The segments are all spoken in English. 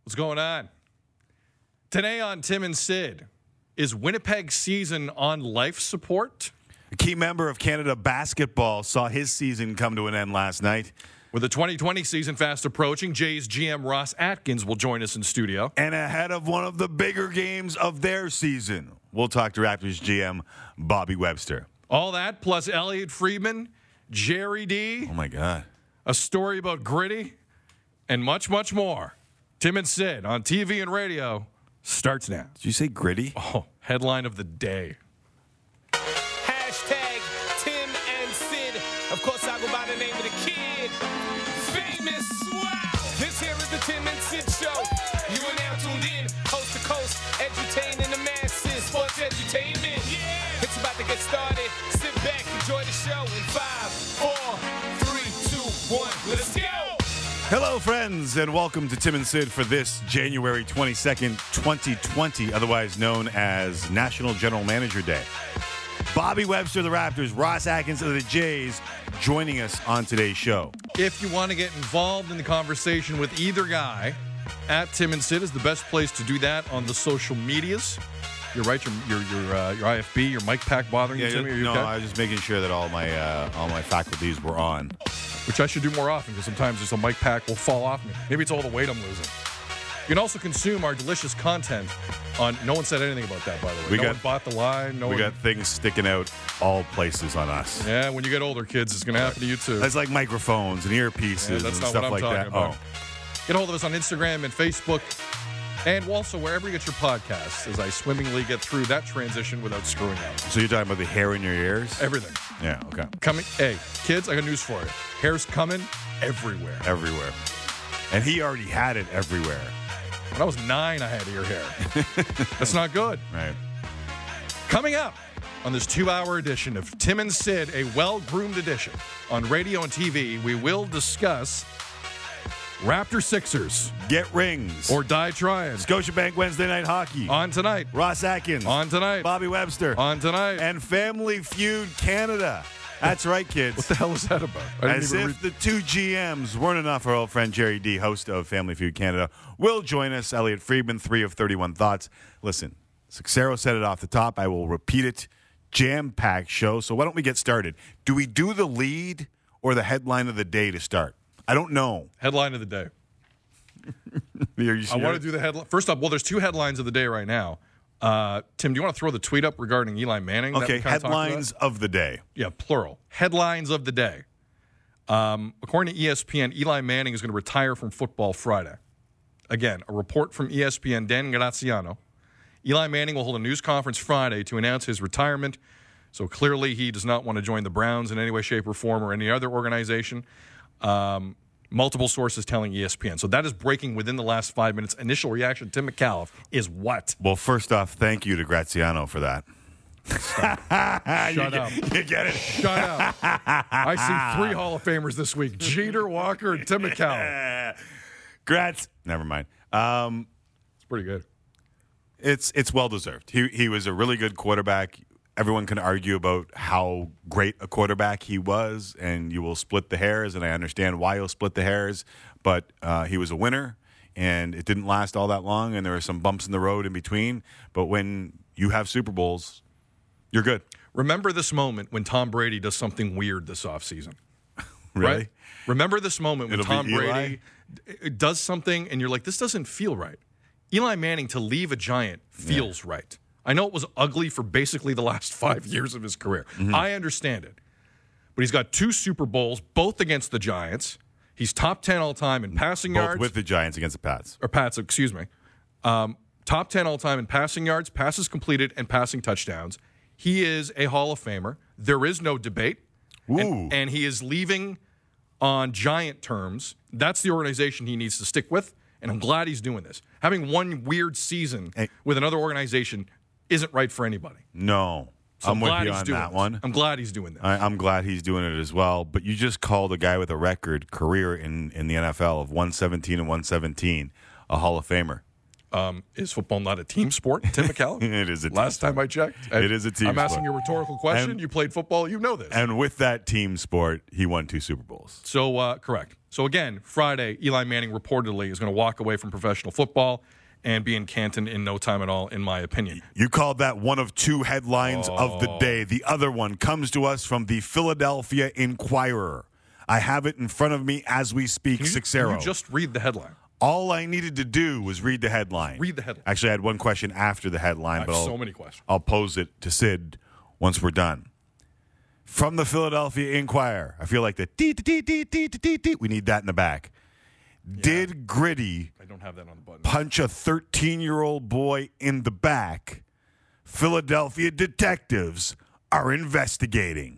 What's going on? Today on Tim and Sid, is Winnipeg's season on life support? A key member of Canada basketball saw his season come to an end last night. With the 2020 season fast approaching, Jays GM Ross Atkins will join us in studio. And ahead of one of the bigger games of their season, we'll talk to Raptors GM Bobby Webster. All that, plus Elliot Friedman, Jerry D, Oh, my God. a story about Gritty, and much, much more. Tim and Sid on TV and radio starts now. Did you say Gritty? Oh, headline of the day. Hashtag Tim and Sid. Of course, I go by the name of the kid. Famous. Wow. This here is the Tim and Sid show. You are now tuned in, coast to coast, edutaining the masses. Sports edutainment. Yeah. It's about to get started. Sit back, enjoy the show in 5, 4, 3, 2, 1. Let's go. Hello, friends, and welcome to Tim and Sid for this January 22nd, 2020, otherwise known as National General Manager Day. Bobby Webster of the Raptors, Ross Atkins of the Jays, joining us on today's show. If you want to get involved in the conversation with either guy, at Tim and Sid is the best place to do that on the social medias. You're right, your IFB, your mic pack bothering you, Timmy? Are you no, okay? I was just making sure that all my faculties were on. Which I should do more often because sometimes just a mic pack will fall off me. Maybe it's all the weight I'm losing. You can also consume our delicious content on. No one said anything about that, by the way. No one bought the line. We got things sticking out all places on us. Yeah, when you get older, kids, it's going to happen to you too. That's like microphones and earpieces Yeah, that's and not stuff what I'm like talking that. about. Oh. Get a hold of us on Instagram and Facebook, and also wherever you get your podcasts, as I swimmingly get through that transition without screwing up. So you're talking about the hair in your ears? Everything. Yeah, okay. Coming. Hey, kids, I got news for you. Hair's coming everywhere. Everywhere. And he already had it everywhere. When I was 9, I had ear hair. That's not good. Right. Coming up on this 2-hour edition of Tim and Sid, a well-groomed edition on radio and TV, we will discuss Raptor Sixers. Get rings. Or die trying. Scotiabank Wednesday Night Hockey. On tonight. Ross Atkins. On tonight. Bobby Webster. On tonight. And Family Feud Canada. That's right, kids. What the hell is that about? As if the two GMs weren't enough, our old friend Jerry D, host of Family Feud Canada, will join us. Elliot Friedman, 3 of 31 thoughts. Listen, Sixero said it off the top. I will repeat it. Jam-packed show. So why don't we get started? Do we do the lead or the headline of the day to start? I don't know. Headline of the day. I want to do the headline. First up, well, there's 2 headlines of the day right now. Tim, do you want to throw the tweet up regarding Eli Manning? Okay, headlines of the day. Yeah, plural. Headlines of the day. According to ESPN, Eli Manning is going to retire from football Friday. Again, a report from ESPN, Dan Graziano. Eli Manning will hold a news conference Friday to announce his retirement. So clearly he does not want to join the Browns in any way, shape, or form or any other organization. Multiple sources telling ESPN. So that is breaking within the last 5 minutes. Initial reaction, Tim McAuliffe, is what? Well, first off, thank you to Graziano for that. Shut up. You get it? Shut up. I see 3 Hall of Famers this week. Jeter, Walker, and Tim McAuliffe. Gratz. Never mind. It's pretty good. It's well-deserved. He was a really good quarterback. Everyone can argue about how great a quarterback he was, and you will split the hairs, and I understand why you'll split the hairs, but he was a winner, and it didn't last all that long, and there were some bumps in the road in between, but when you have Super Bowls, you're good. Remember this moment when Tom Brady does something weird this offseason. Really? Right? Remember this moment when It'll Tom be Eli? Brady does something, and you're like, this doesn't feel right. Eli Manning to leave a Giant feels right. I know it was ugly for basically the last 5 years of his career. Mm-hmm. I understand it. But he's got 2 Super Bowls, both against the Giants. He's top 10 all-time in passing yards. Both with the Giants against the Pats. Or Pats, excuse me. Top 10 all-time in passing yards, passes completed, and passing touchdowns. He is a Hall of Famer. There is no debate. Ooh. And he is leaving on Giant terms. That's the organization he needs to stick with, and I'm glad he's doing this. Having one weird season with another organization isn't right for anybody. No. So I'm with you on that this. one. I'm glad he's doing that. I'm glad he's doing it as well. But you just called a guy with a record career in the NFL of 117 and 117 a Hall of Famer. Is football not a team sport, Tim McCallum? It is a team Last sport. time I checked. It is a team I'm asking sport. you a rhetorical question. And- you played football. You know this. And with that team sport, he won 2 Super Bowls. So, correct. So, again, Friday, Eli Manning reportedly is going to walk away from professional football and be in Canton in no time at all, in my opinion. You called that one of 2 headlines of the day. The other one comes to us from the Philadelphia Inquirer. I have it in front of me as we speak, Can Sixero. you just read the headline? All I needed to do was read the headline. Read the headline. Actually, I had one question after the headline, I but have so many questions. I'll pose it to Sid once we're done. From the Philadelphia Inquirer, I feel like the dee-dee-dee-dee-dee-dee-dee. We need that in the back. Did Gritty I don't have that on the button. punch a 13-year-old boy in the back? Philadelphia detectives are investigating.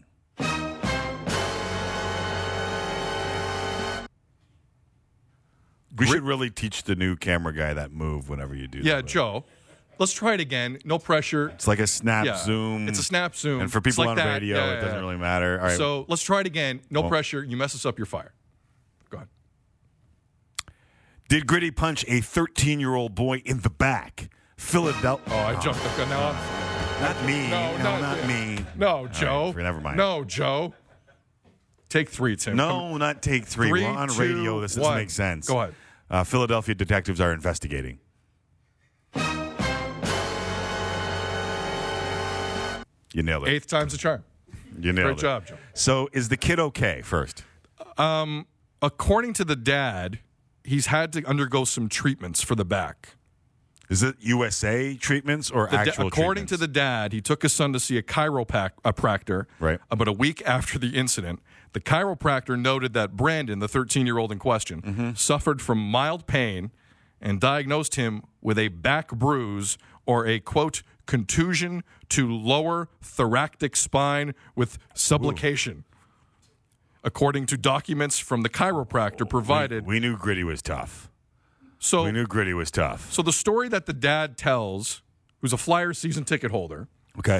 We should really teach the new camera guy that move whenever you do Yeah, that. Joe. Let's try it again. No pressure. It's like a snap Yeah, zoom. it's a snap zoom. And for It's people like on that. radio, Yeah, it doesn't yeah. really matter. All right. So let's try it again. No pressure. You mess us up, you're fired. Go ahead. Did Gritty punch a 13-year-old boy in the back? Philadelphia. Oh, I jumped the gun. Now Not me. No, not me. No, Joe. right, never mind. No, Joe. Take 3, Tim. No, not take 3. 3, We're on 2, radio. This doesn't 1. make sense. Go ahead. Philadelphia detectives are investigating. You nailed it. 8th time's a charm. You nailed Great it. job, Joe. So is the kid okay first? According to the dad, he's had to undergo some treatments for the back. Is it USA treatments or actual According to the dad, he took his son to see a chiropractor Right. about a week after the incident. The chiropractor noted that Brandon, the 13-year-old in question, suffered from mild pain and diagnosed him with a back bruise or a, quote, contusion to lower thoracic spine with subluxation. According to documents from the chiropractor provided. We knew Gritty was tough. So We knew Gritty was tough. So the story that the dad tells, who's a Flyers season ticket holder, Okay.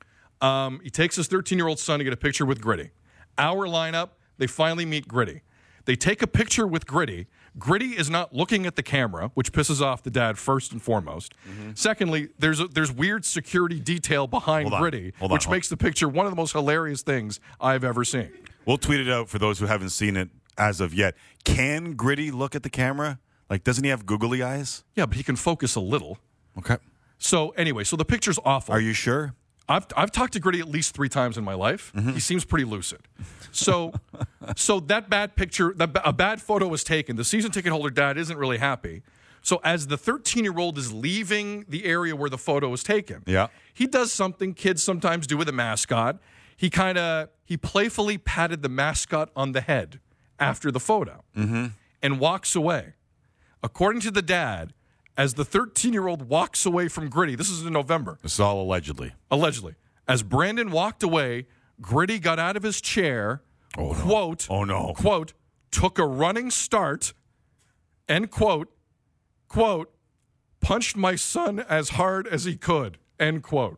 he takes his 13-year-old son to get a picture with Gritty. Hour lineup, they finally meet Gritty. They take a picture with Gritty. Gritty is not looking at the camera, which pisses off the dad first and foremost. Secondly, there's weird security detail behind Hold on. Gritty, Hold on. which makes the picture one of the most hilarious things I've ever seen. We'll tweet it out for those who haven't seen it as of yet. Can Gritty look at the camera? Like, doesn't he have googly eyes? Yeah, but he can focus a little. Okay. So anyway, so the picture's awful. Are you sure? I've talked to Gritty at least 3 times in my life. He seems pretty lucid. So that bad picture, a bad photo was taken. The season ticket holder dad isn't really happy. So as the 13-year-old is leaving the area where the photo was taken, Yeah. he does something kids sometimes do with a mascot. He playfully patted the mascot on the head after the photo and walks away. According to the dad, as the 13-year-old walks away from Gritty, this is in November. This is all allegedly. Allegedly. As Brandon walked away, Gritty got out of his chair, quote, Oh, no. quote, took a running start, end quote, quote, punched my son as hard as he could, end quote.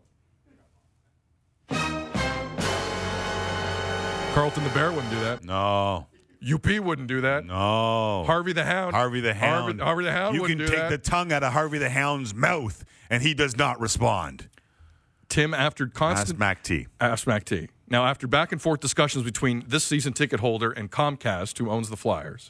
Carlton the Bear wouldn't do that. No. UP wouldn't do that. No. Harvey the Hound. Harvey the Hound. Harvey the Hound You wouldn't can do take that. the tongue out of Harvey the Hound's mouth, and he does not respond. Tim, after Ask constant... Mac T. Ask Mac T. Now, after back and forth discussions between this season ticket holder and Comcast, who owns the Flyers,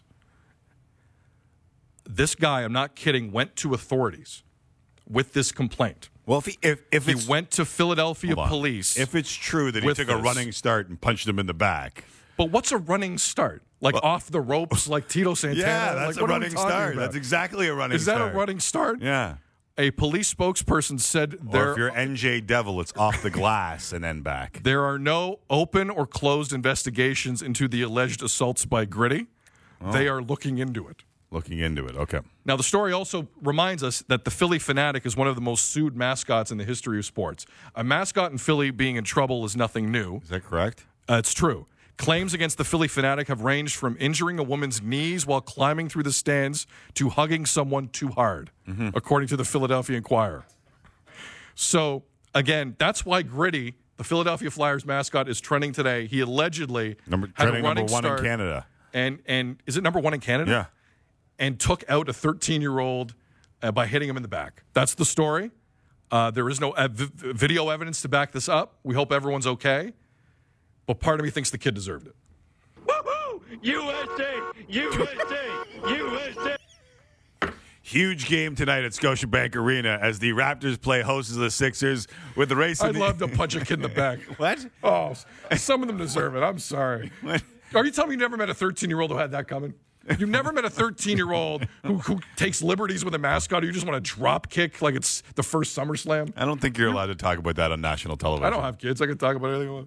this guy, I'm not kidding, went to authorities with this complaint. Well, if He it's went to Philadelphia hold on. police. if it's true that he with took a this. running start and punched him in the back, But what's a running start? Like off the ropes, like Tito Santana? yeah, that's Like, a what are we running talking start. about? That's exactly a running Is that start. a running start? Yeah. A police spokesperson said Or if you're NJ Devil, it's off the glass and then back. there are no open or closed investigations into the alleged assaults by Gritty. They are looking into it. Looking into it. Okay. Now, the story also reminds us that the Philly Fanatic is one of the most sued mascots in the history of sports. A mascot in Philly being in trouble is nothing new. Is that correct? It's true. Claims against the Philly Fanatic have ranged from injuring a woman's knees while climbing through the stands to hugging someone too hard, according to the Philadelphia Inquirer. So, again, that's why Gritty, the Philadelphia Flyers mascot, is trending today. He allegedly had a Trending running number 1 start. in Canada. And is it number 1 in Canada? Yeah. And took out a 13-year-old by hitting him in the back. That's the story. There is no video evidence to back this up. We hope everyone's okay. But part of me thinks the kid deserved it. Woohoo! USA! USA! USA! Huge game tonight at Scotiabank Arena as the Raptors play hosts of the Sixers with the race. I'd love to punch a kid in the back. What? Oh, some of them deserve it. I'm sorry. What? Are you telling me you never met a 13-year-old who had that coming? You've never met a 13-year-old who takes liberties with a mascot, or you just want to drop kick like it's the first SummerSlam? I don't think you're allowed to talk about that on national television. I don't have kids. I can talk about anything I want.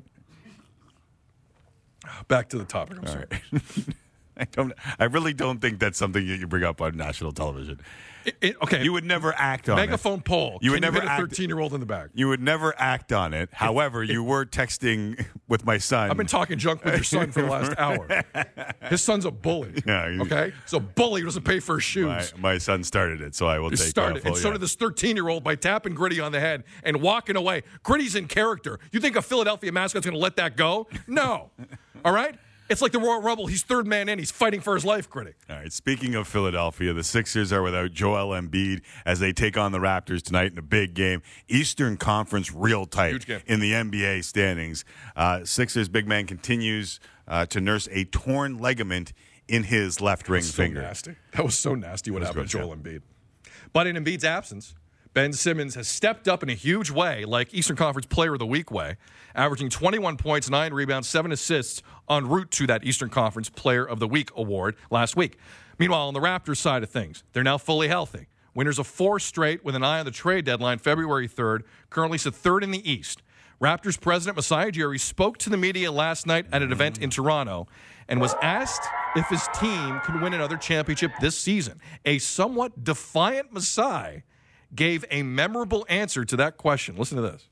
Back to the topic. I'm sorry. Right. I really don't think that's something that you bring up on national television. Okay. You would never act on Megaphone it. poll. You would Can never hit a act- 13-year-old in the back. You would never act on it. However, you were texting with my son. I've been talking junk with your son for the last hour. His son's a bully. Yeah, okay? So bully who doesn't pay for his shoes. My son started it, so I will take Started. full, And so did this 13-year-old by tapping Gritty on the head and walking away. Gritty's in character. You think a Philadelphia mascot's going to let that go? No. All right? It's like the Royal Rumble. He's third man in. He's fighting for his life, Gritty. All right. Speaking of Philadelphia, the Sixers are without Joel Embiid as they take on the Raptors tonight in a big game. Eastern Conference real tight Huge game. in the NBA standings. Sixers big man continues to nurse a torn ligament in his left ring finger. Nasty. That was so nasty what happened to good, Joel Embiid. But in Embiid's absence, Ben Simmons has stepped up in a huge way, like Eastern Conference Player of the Week way, averaging 21 points, 9 rebounds, 7 assists en route to that Eastern Conference Player of the Week award last week. Meanwhile, on the Raptors side of things, they're now fully healthy. Winners of 4 straight with an eye on the trade deadline February 3rd, currently sit third in the East. Raptors president Masai Ujiri spoke to the media last night at an event in Toronto and was asked if his team can win another championship this season. A somewhat defiant Masai gave a memorable answer to that question. Listen to this.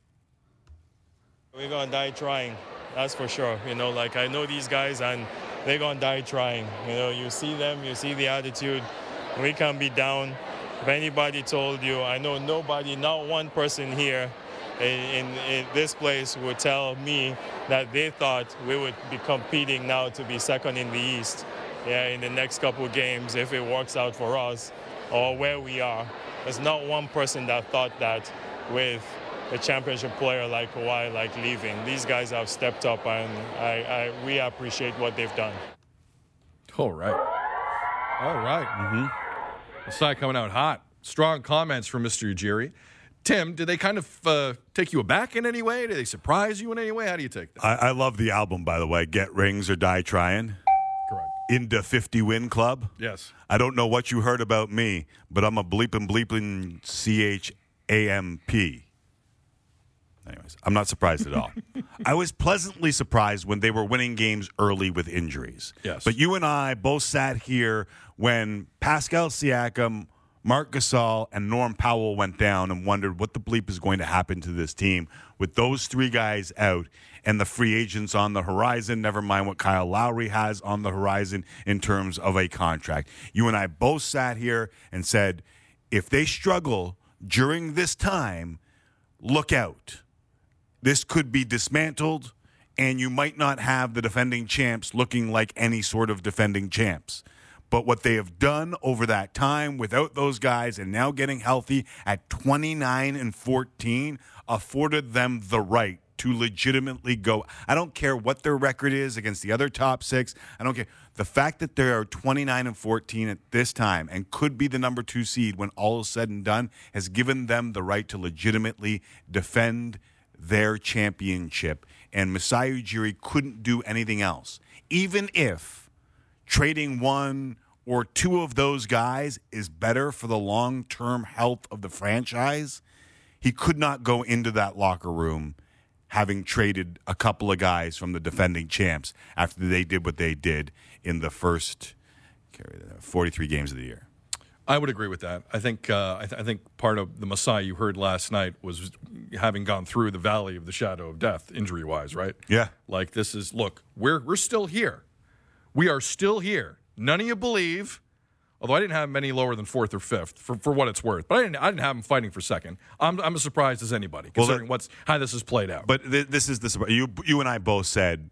We're going to die trying, that's for sure. I know these guys, and they're going to die trying. You see them, you see the attitude. We can't be down. If anybody told you, I know nobody, not one person here in this place would tell me that they thought we would be competing now to be second in the East in the next couple of games if it works out for us or where we are. There's not one person that thought that with a championship player like Kawhi leaving. These guys have stepped up, and we appreciate what they've done. All right. Mm-hmm. Masai coming out hot. Strong comments from Mr. Ujiri. Tim, did they kind of take you aback in any way? Did they surprise you in any way? How do you take that? I love the album, by the way. Get Rings or Die Trying. Correct. In the 50 Win Club. Yes. I don't know what you heard about me, but I'm a bleeping CHAMP. Anyways, I'm not surprised at all. I was pleasantly surprised when they were winning games early with injuries. Yes. But you and I both sat here when Pascal Siakam, Marc Gasol, and Norm Powell went down and wondered what the bleep is going to happen to this team with those 3 guys out and the free agents on the horizon, never mind what Kyle Lowry has on the horizon in terms of a contract. You and I both sat here and said, if they struggle during this time, look out. This could be dismantled, and you might not have the defending champs looking like any sort of defending champs. But what they have done over that time without those guys and now getting healthy at 29-14 afforded them the right to legitimately go. I don't care what their record is against the other top 6. I don't care. The fact that they are 29-14 at this time and could be the number 2 seed when all is said and done has given them the right to legitimately defend their championship. And Masai Ujiri couldn't do anything else. Even if trading 1 or 2 of those guys is better for the long-term health of the franchise, he could not go into that locker room having traded a couple of guys from the defending champs after they did what they did in the first 43 games of the year. I would agree with that. I think I think part of the Masai you heard last night was having gone through the valley of the shadow of death, injury-wise, right? Yeah. Like this is, look, we're still here. We are still here. None of you believe, although I didn't have him any lower than 4th or 5th for what it's worth. But I didn't have him fighting for 2nd. I'm as surprised as anybody considering how this has played out. But this is the surprise. You and I both said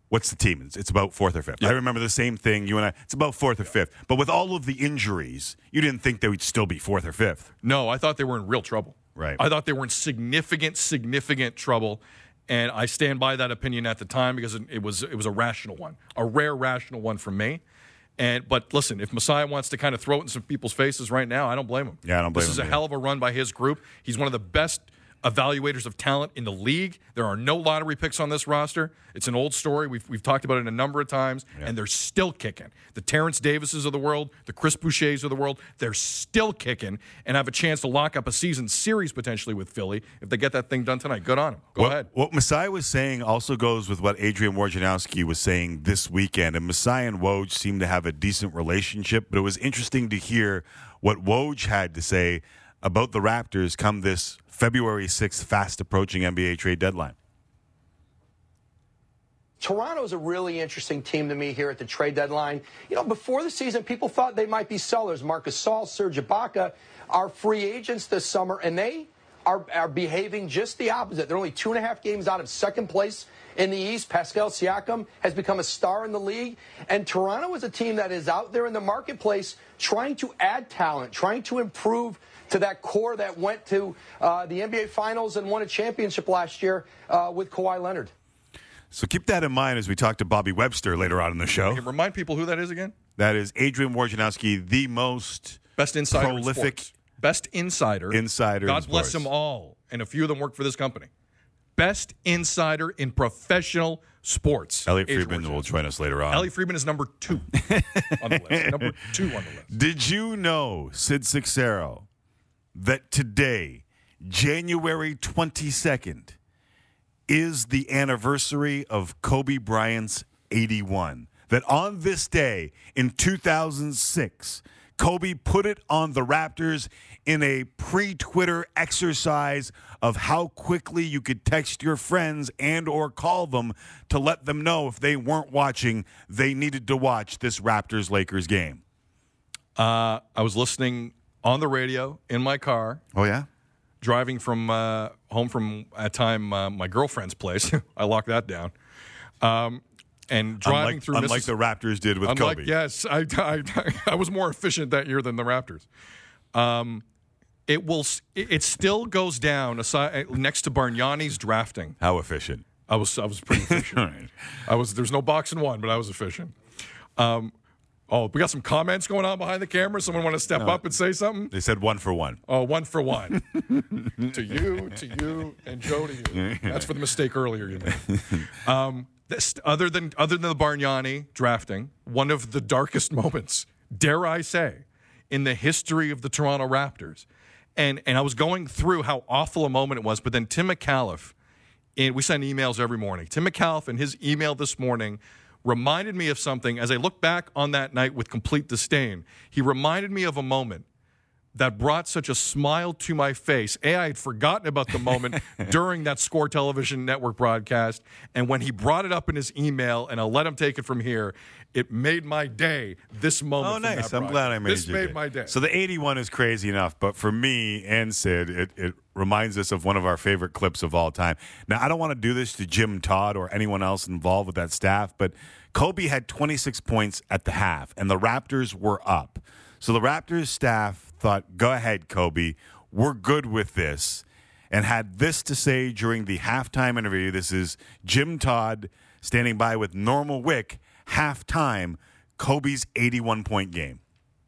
what's the team? It's about 4th or 5th. Yeah. I remember the same thing, you and I. It's about 4th or 5th. But with all of the injuries, you didn't think they would still be 4th or 5th. No, I thought they were in real trouble. Right. I thought they were in significant trouble. And I stand by that opinion at the time because it was a rational one, a rare rational one from me. But listen, if Messiah wants to kind of throw it in some people's faces right now, I don't blame him. Yeah, I don't blame him. This is a hell of a run by his group. He's one of the best evaluators of talent in the league. There are no lottery picks on this roster. It's an old story. We've talked about it a number of times, and they're still kicking. The Terrence Davises of the world, the Chris Bouchers of the world, they're still kicking and have a chance to lock up a season series potentially with Philly if they get that thing done tonight. Good on them. Go ahead. What Messiah was saying also goes with what Adrian Wojnarowski was saying this weekend, and Messiah and Woj seem to have a decent relationship, but it was interesting to hear what Woj had to say about the Raptors come this February 6th fast-approaching NBA trade deadline. Toronto's a really interesting team to me here at the trade deadline. You know, before the season, people thought they might be sellers. Marc Gasol, Serge Ibaka are free agents this summer, and they are behaving just the opposite. They're only 2.5 games out of second place in the East. Pascal Siakam has become a star in the league. And Toronto is a team that is out there in the marketplace trying to add talent, trying to improve to that core that went to the NBA Finals and won a championship last year with Kawhi Leonard. So keep that in mind as we talk to Bobby Webster later on in the show. Remind people who that is again. That is Adrian Wojnarowski, the most best insider prolific in best insider. God bless them all, and a few of them work for this company. Best insider in professional sports. Elliot Friedman will join us later on. Elliot Friedman is number 2 on the list. Number 2 on the list. Did you know, Sid Sixero, that today, January 22nd, is the anniversary of Kobe Bryant's 81? That on this day in 2006, Kobe put it on the Raptors in a pre-Twitter exercise of how quickly you could text your friends and or call them to let them know if they weren't watching, they needed to watch this Raptors-Lakers game. I was listening on the radio in my car. Oh, yeah? Driving from home from, at time, my girlfriend's place. I locked that down. And driving through unlike the Raptors did with Kobe. Yes, I was more efficient that year than the Raptors. It still goes down next to Bargnani's drafting. How efficient? I was pretty efficient. Right. There's no boxing one, but I was efficient. We got some comments going on behind the camera. Someone want to step up and say something? They said 1 for 1. Oh, 1 for 1. to you, and Joe to you. That's for the mistake earlier you made. Other than the Bargnani drafting, one of the darkest moments, dare I say, in the history of the Toronto Raptors. And I was going through how awful a moment it was, but then Tim McAuliffe, we send emails every morning. Tim McAuliffe in his email this morning reminded me of something. As I look back on that night with complete disdain, he reminded me of a moment that brought such a smile to my face. I had forgotten about the moment during that Score Television Network broadcast, and when he brought it up in his email, and I'll let him take it from here, it made my day, this moment. Oh, nice. I'm glad I made this your made day. my day. So the 81 is crazy enough, but for me and Sid, it reminds us of one of our favorite clips of all time. Now, I don't want to do this to Jim Todd or anyone else involved with that staff, but Kobe had 26 points at the half, and the Raptors were up. So the Raptors staff thought, go ahead, Kobe, we're good with this, and had this to say during the halftime interview. This is Jim Todd standing by with Normal Wick, halftime, Kobe's 81-point game.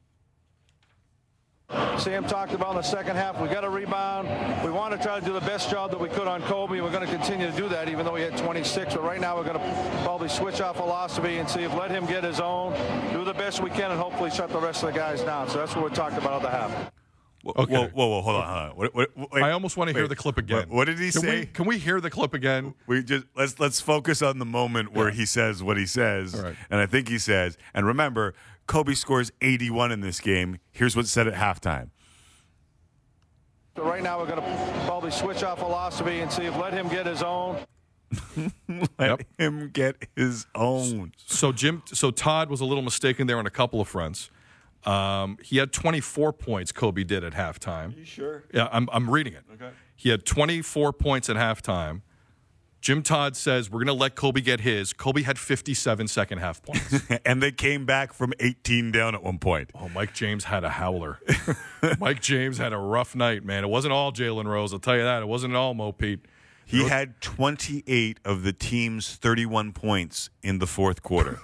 Sam talked about in the second half, we got to rebound. We want to try to do the best job that we could on Kobe. We're going to continue to do that, even though we had 26. But right now, we're going to probably switch our philosophy and see if let him get his own, do the best we can, and hopefully shut the rest of the guys down. So that's what we talked about at the half. Okay. Whoa, hold on. Wait, I almost want to hear the clip again. What did he say? Can we hear the clip again? We just let's focus on the moment where he says what he says. All right. And I think he says, and remember, Kobe scores 81 in this game. Here's what's said at halftime. So right now, we're going to probably switch our philosophy and see if let him get his own. Let him get his own. So Todd was a little mistaken there on a couple of fronts. He had 24 points, Kobe did at halftime. Are you sure? Yeah, I'm reading it. Okay. He had 24 points at halftime. Jim Todd says we're going to let Kobe get his. Kobe had 57 second-half points. And they came back from 18 down at one point. Oh, Mike James had a howler. Mike James had a rough night, man. It wasn't all Jalen Rose, I'll tell you that. It wasn't all Mo Pete. He had 28 of the team's 31 points in the fourth quarter.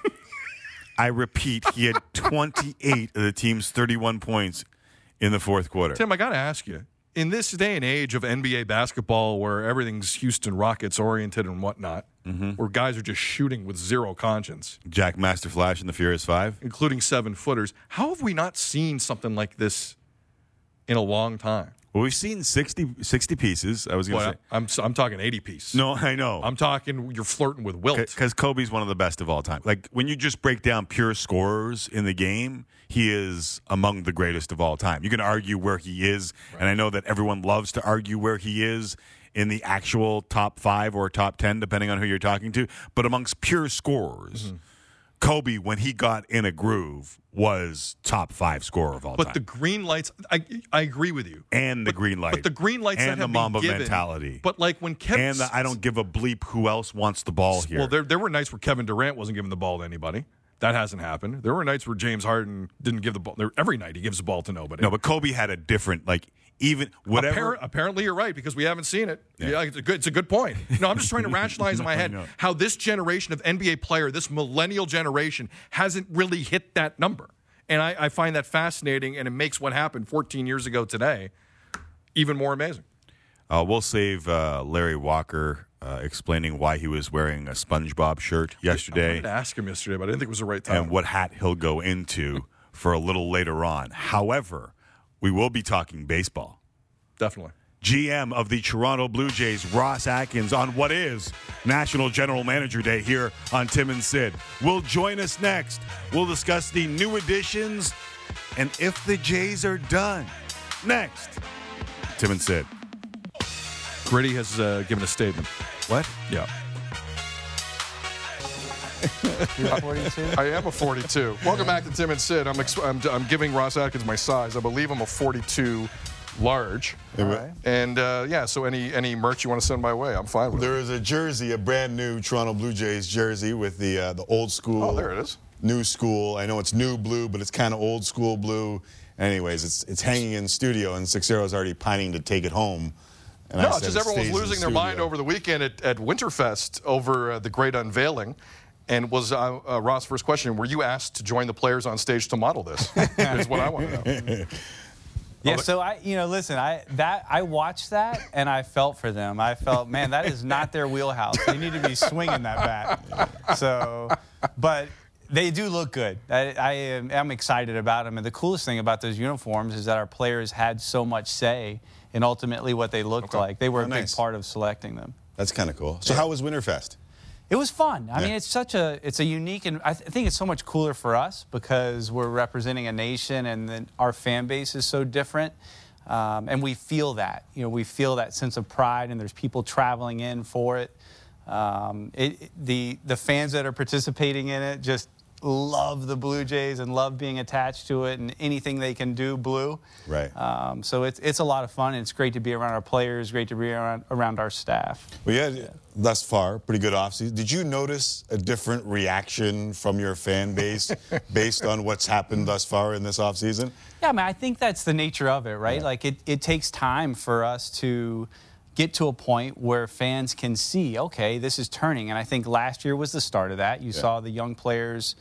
I repeat, he had 28 of the team's 31 points in the fourth quarter. Tim, I got to ask you, in this day and age of NBA basketball where everything's Houston Rockets oriented and whatnot, where guys are just shooting with zero conscience, Jack Master Flash and the Furious Five, including 7-footers, how have we not seen something like this in a long time? well, we've seen 60 pieces. I was going to say. I'm talking 80 piece. No, I know. I'm talking you're flirting with Wilt. Because Kobe's one of the best of all time. Like, when you just break down pure scorers in the game, he is among the greatest of all time. You can argue where he is, and I know that everyone loves to argue where he is in the actual top 5 or top 10, depending on who you're talking to. But amongst pure scorers, Kobe, when he got in a groove, was top 5 scorer of all time. But the green lights, I agree with you. And the green light. But the green lights and that the have Mamba been given, mentality. But like when Kevin... And the I don't give a bleep who else wants the ball here. Well, there were nights where Kevin Durant wasn't giving the ball to anybody. That hasn't happened. There were nights where James Harden didn't give the ball. Every night he gives the ball to nobody. No, but Kobe had a different, like, even whatever. Apparently you're right because we haven't seen it. Yeah, it's a good point. No, I'm just trying to rationalize in my head how this generation of NBA player, this millennial generation, hasn't really hit that number. And I find that fascinating, and it makes what happened 14 years ago today even more amazing. We'll save Larry Walker explaining why he was wearing a SpongeBob shirt yesterday. I wanted to ask him yesterday, but I didn't think it was the right time. And what hat he'll go into for a little later on. However, we will be talking baseball. Definitely. GM of the Toronto Blue Jays, Ross Atkins, on what is National General Manager Day here on Tim and Sid, will join us next. We'll discuss the new additions and if the Jays are done. Next, Tim and Sid. Gritty has given a statement. What? Yeah. You're 42? I am a 42. Welcome back to Tim and Sid. I'm giving Ross Atkins my size. I believe I'm a 42 large. All right. And so any merch you want to send my way, I'm fine with There it. is a jersey, a brand new Toronto Blue Jays jersey with the old school. Oh, there it is. New school. I know it's new blue, but it's kind of old school blue. Anyways, it's hanging in studio, and Sixero's already pining to take it home. And No, I it's said just it everyone was stays in losing the their mind studio. over the weekend at Winterfest over the great unveiling. And was Ross' first question, were you asked to join the players on stage to model this? Is what I want to know. Yeah, so I watched that and I felt for them. I felt, man, that is not their wheelhouse. They need to be swinging that bat. So, but they do look good. I am excited about them. And the coolest thing about those uniforms is that our players had so much say in ultimately what they looked like. They were a big nice. part of selecting them. That's kind of cool. So how was Winterfest? It was fun. I Yeah. mean, it's a unique, and I think it's so much cooler for us because we're representing a nation, and then our fan base is so different, and we feel that. We feel that sense of pride, and there's people traveling in for it. The fans that are participating in it just love the Blue Jays and love being attached to it, and anything they can do blue. Right. So it's a lot of fun, and it's great to be around our players, great to be around our staff. Well, yeah, thus far, pretty good offseason. Did you notice a different reaction from your fan base based on what's happened thus far in this offseason? Yeah, I mean, I think that's the nature of it, right? Like, it takes time for us to get to a point where fans can see, okay, this is turning. And I think last year was the start of that. You saw the young players,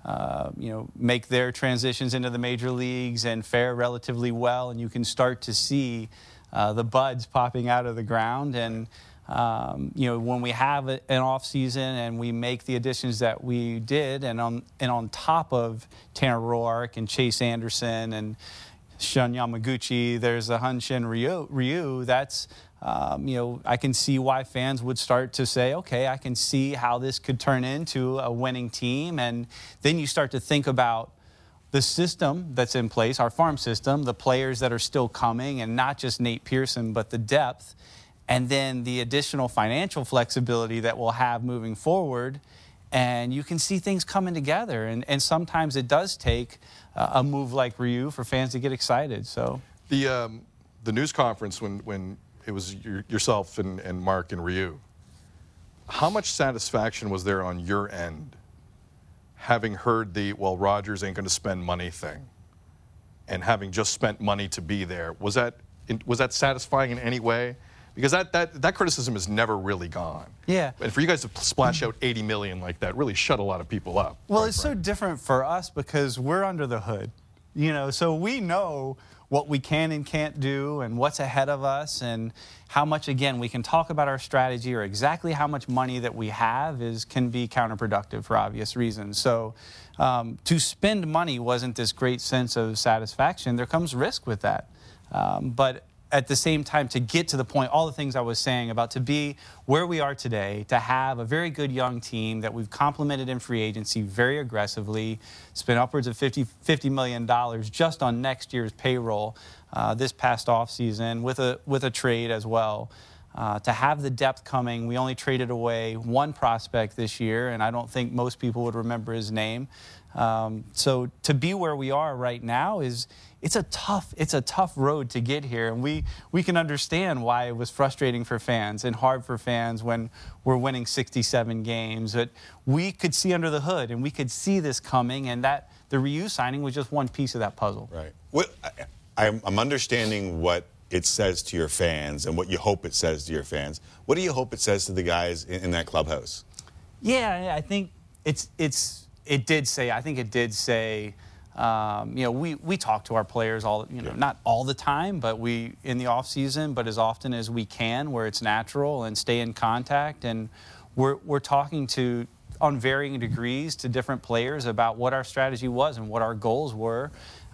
make their transitions into the major leagues and fare relatively well. And you can start to see the buds popping out of the ground. And, when we have an off season and we make the additions that we did, and on top of Tanner Roark and Chase Anderson and Shun Yamaguchi, there's a Hanshin Ryu. That's, I can see why fans would start to say, okay, I can see how this could turn into a winning team. And then you start to think about the system that's in place, our farm system, the players that are still coming, and not just Nate Pearson, but the depth, and then the additional financial flexibility that we'll have moving forward. And you can see things coming together. And sometimes it does take a move like Ryu for fans to get excited. So The news conference when it was yourself and Mark and Ryu, How much satisfaction was there on your end having heard the, well, Rodgers ain't going to spend money thing, and having just spent money to be there? Was that satisfying in any way? Because that criticism is never really gone. Yeah. And for you guys to splash out $80 million like that really shut a lot of people up. Well, it's so different for us because we're under the hood, so we know what we can and can't do and what's ahead of us and how much, again, we can talk about our strategy or exactly how much money that we have can be counterproductive for obvious reasons. So to spend money wasn't this great sense of satisfaction. There comes risk with that. But at the same time, to get to the point, all the things I was saying about to be where we are today, to have a very good young team that we've complemented in free agency very aggressively, spent upwards of $50 million just on next year's payroll this past offseason with a trade as well. To have the depth coming, we only traded away one prospect this year, and I don't think most people would remember his name. So to be where we are right now it's a tough road to get here, and we can understand why it was frustrating for fans and hard for fans when we're winning 67 games. But we could see under the hood, and we could see this coming, and that the Ryu signing was just one piece of that puzzle. Right. I'm understanding what it says to your fans and what you hope it says to your fans. What do you hope it says to the guys in that clubhouse? Yeah, I think it did say. We talk to our players not all the time, but we in the off season, but as often as we can, where it's natural, and stay in contact. And we're talking to on varying degrees to different players about what our strategy was and what our goals were.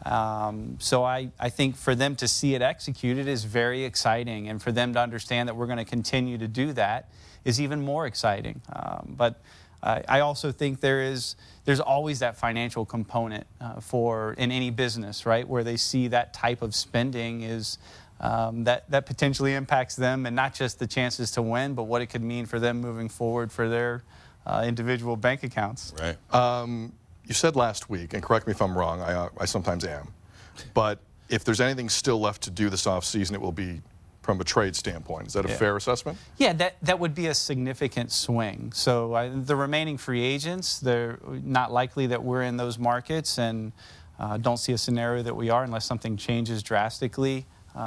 So I think for them to see it executed is very exciting, and for them to understand that we're going to continue to do that is even more exciting. But I also think there's always that financial component in any business, right, where they see that type of spending is that potentially impacts them, and not just the chances to win, but what it could mean for them moving forward for their individual bank accounts. Right. You said last week, and correct me if I'm wrong, I sometimes am, but if there's anything still left to do this offseason, it will be from a trade standpoint. Is that a fair assessment? Yeah, that would be a significant swing. So the remaining free agents, they're not likely that we're in those markets, and don't see a scenario that we are unless something changes drastically.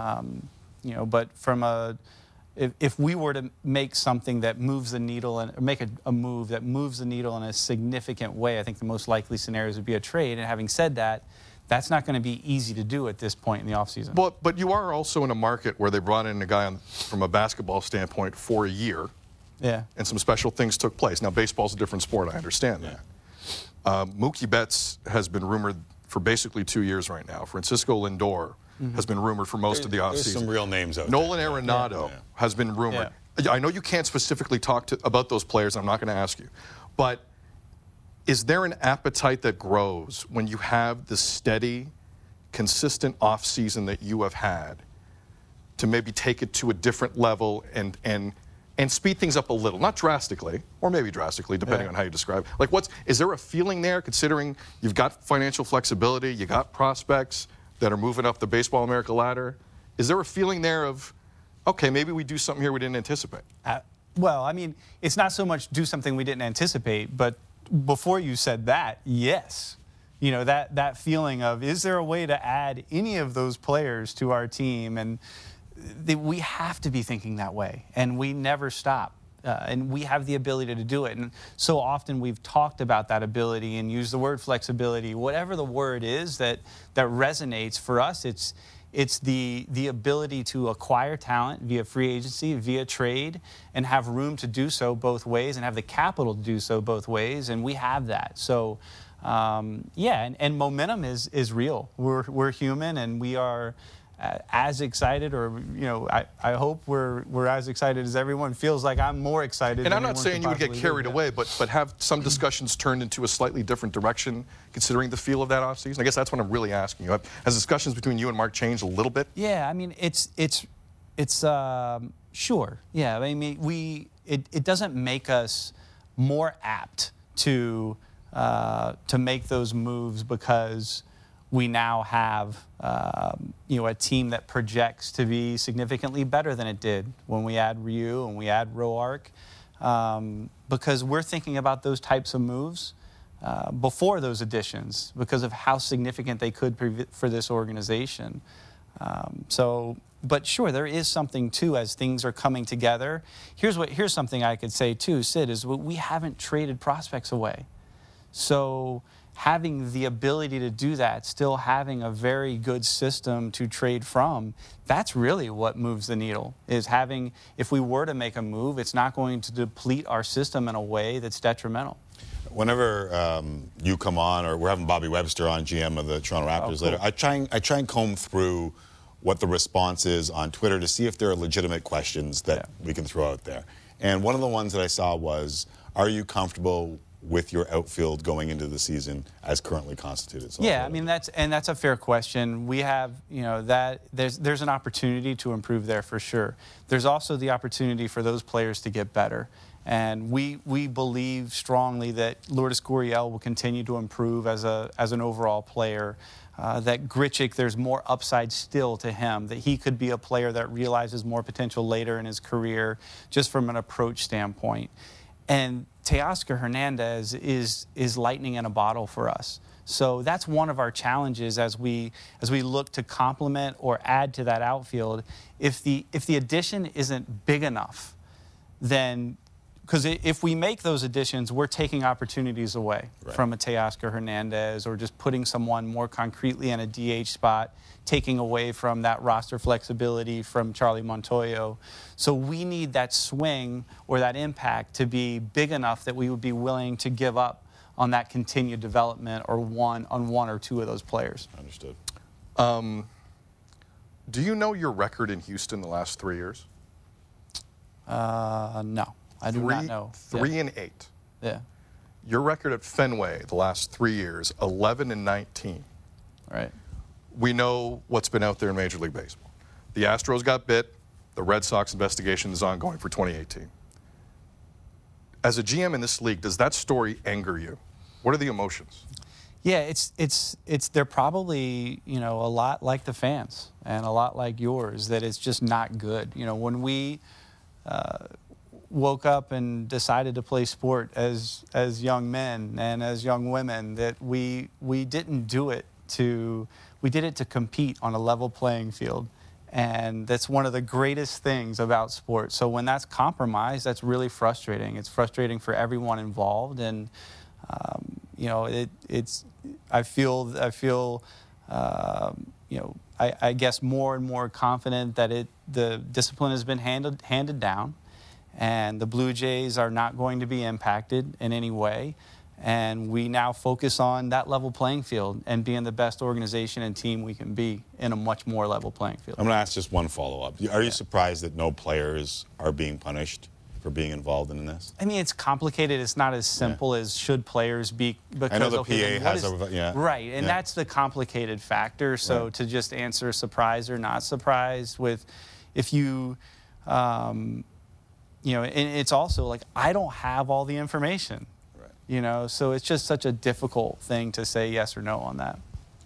But from if we were to make something that moves the needle and make a move that moves the needle in a significant way, I think the most likely scenarios would be a trade. And having said that, that's not going to be easy to do at this point in the offseason. But you are also in a market where they brought in a guy from a basketball standpoint for a year. Yeah. And some special things took place. Now, baseball's a different sport. I understand that. Mookie Betts has been rumored for basically 2 years right now. Francisco Lindor has been rumored for most of the offseason. There's some real names out Nolan there. Arenado has been rumored. Yeah. I know you can't specifically talk about those players. I'm not going to ask you. But is there an appetite that grows when you have the steady, consistent offseason that you have had to maybe take it to a different level and speed things up a little? Not drastically, or maybe drastically, depending on how you describe it. Like, is there a feeling there, considering you've got financial flexibility, you got prospects that are moving up the Baseball America ladder? Is there a feeling there of, okay, maybe we do something here we didn't anticipate? Well, I mean, it's not so much do something we didn't anticipate, but before you said that, yes. That feeling of, is there a way to add any of those players to our team? And we have to be thinking that way, and we never stop. And we have the ability to do it. And so often we've talked about that ability and used the word flexibility. Whatever the word is that resonates for us, it's the ability to acquire talent via free agency, via trade, and have room to do so both ways and have the capital to do so both ways. And we have that. So, and momentum is real. We're human, and we are as excited, or I hope we're as excited as everyone feels. Like I'm more excited. And I'm not saying you would get carried away, but have some discussions turned into a slightly different direction, considering the feel of that offseason? I guess that's what I'm really asking you. Has discussions between you and Mark changed a little bit? Yeah, I mean it's sure. Yeah, I mean it doesn't make us more apt to make those moves because we now have a team that projects to be significantly better than it did when we add Ryu and we add Roark. because we're thinking about those types of moves before those additions because of how significant they could be for this organization. But sure, there is something too as things are coming together. Here's something I could say too, Sid, is we haven't traded prospects away. So having the ability to do that, still having a very good system to trade from, that's really what moves the needle, is having, if we were to make a move, it's not going to deplete our system in a way that's detrimental. Whenever you come on, or we're having Bobby Webster on, GM of the Toronto Raptors, later, I try and comb through what the response is on Twitter to see if there are legitimate questions that we can throw out there. And one of the ones that I saw was, are you comfortable with your outfield going into the season as currently constituted? So yeah, I mean, that's a fair question. We have, that there's an opportunity to improve there for sure. There's also the opportunity for those players to get better. And we believe strongly that Lourdes Gurriel will continue to improve as an overall player. That Grichuk, there's more upside still to him, that he could be a player that realizes more potential later in his career just from an approach standpoint. And Teoscar Hernandez is lightning in a bottle for us. So that's one of our challenges as we look to complement or add to that outfield. If the addition isn't big enough, then, because if we make those additions, we're taking opportunities away from a Teoscar Hernandez, or just putting someone more concretely in a DH spot, taking away from that roster flexibility from Charlie Montoyo. So we need that swing or that impact to be big enough that we would be willing to give up on that continued development or one or two of those players. Understood. Do you know your record in Houston the last 3 years? No. I do not know. 3-8. Yeah. Your record at Fenway the last 3 years, 11-19. Right. We know what's been out there in Major League Baseball. The Astros got bit. The Red Sox investigation is ongoing for 2018. As a GM in this league, does that story anger you? What are the emotions? Yeah, they're probably, a lot like the fans and a lot like yours, that it's just not good. When we woke up and decided to play sport as young men and as young women, that we didn't do it we did it to compete on a level playing field. And that's one of the greatest things about sports. So when that's compromised, that's really frustrating. It's frustrating for everyone involved. And, I feel I guess more and more confident that the discipline has been handed down, and the Blue Jays are not going to be impacted in any way. And we now focus on that level playing field and being the best organization and team we can be in a much more level playing field. I'm going to ask just one follow-up. Are you surprised that no players are being punished for being involved in this? I mean, it's complicated. It's not as simple as should players be. Because, I know the PA has right, and that's the complicated factor. So to just answer surprised or not surprised with, if you, and it's also like, I don't have all the information. So it's just such a difficult thing to say yes or no on that.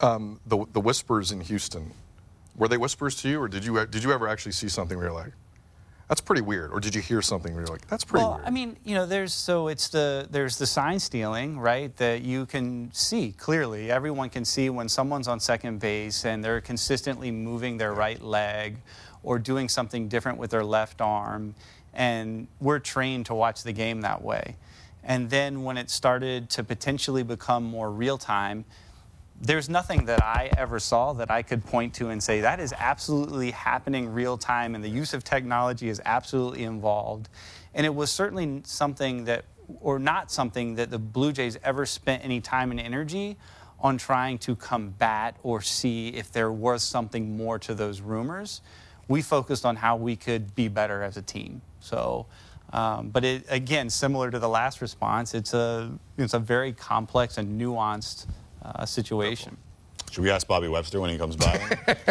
The whispers in Houston, were they whispers to you, or did you ever actually see something where you're like, that's pretty weird, or did you hear something where you're like, that's pretty weird? I mean, there's the sign stealing, right? That you can see clearly. Everyone can see when someone's on second base and they're consistently moving their right leg or doing something different with their left arm, and we're trained to watch the game that way. And then when it started to potentially become more real-time, there's nothing that I ever saw that I could point to and say, that is absolutely happening real-time, and the use of technology is absolutely involved. And it was certainly something that, or not something that the Blue Jays ever spent any time and energy on trying to combat or see if there was something more to those rumors. We focused on how we could be better as a team. So... but again, similar to the last response, it's a very complex and nuanced situation. Should we ask Bobby Webster when he comes by?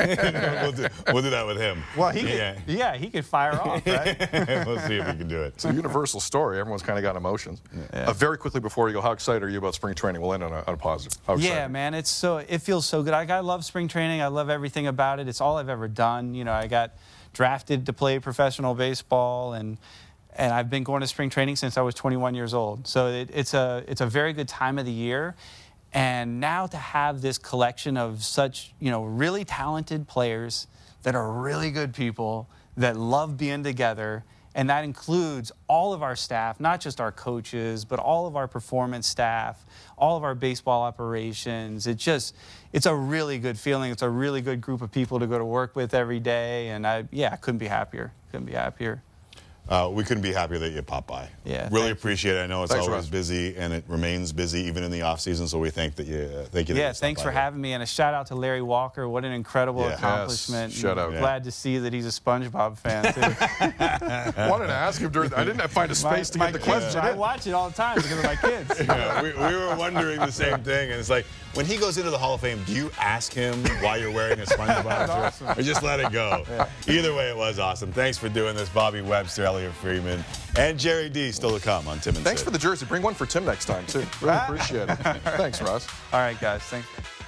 we'll do that with him. Well, he could fire off, right? We'll see if he can do it. It's a universal story. Everyone's kind of got emotions. Yeah. Very quickly before we go, how excited are you about spring training? We'll end on a positive. Yeah, man, it feels so good. I love spring training. I love everything about it. It's all I've ever done. I got drafted to play professional baseball, and And I've been going to spring training since I was 21 years old. So it's a very good time of the year. And now to have this collection of such, really talented players that are really good people that love being together, and that includes all of our staff, not just our coaches, but all of our performance staff, all of our baseball operations. It's a really good feeling. It's a really good group of people to go to work with every day. And I couldn't be happier. Couldn't be happier. We couldn't be happier that you popped by. Yeah, really appreciate it. I know it's Thanks, always Russ. busy, and it remains busy even in the off season. So we thank you. Yeah, thanks for having me, and a shout out to Larry Walker. What an incredible accomplishment! Yes, shout out. Glad to see that he's a SpongeBob fan too. Wanted to ask him I didn't find a space to get the question I in. watch it all the time because of my kids. Yeah, we were wondering the same thing, and it's like when he goes into the Hall of Fame, do you ask him why you're wearing a SpongeBob shirt, or just let it go? Yeah. Either way, it was awesome. Thanks for doing this, Bobby Webster, Elliot Freeman, and Jerry D. Still to come on Tim and Thanks Sid. for the jersey. Bring one for Tim next time, too. Really appreciate it. Thanks, Russ. All right, guys. Thanks.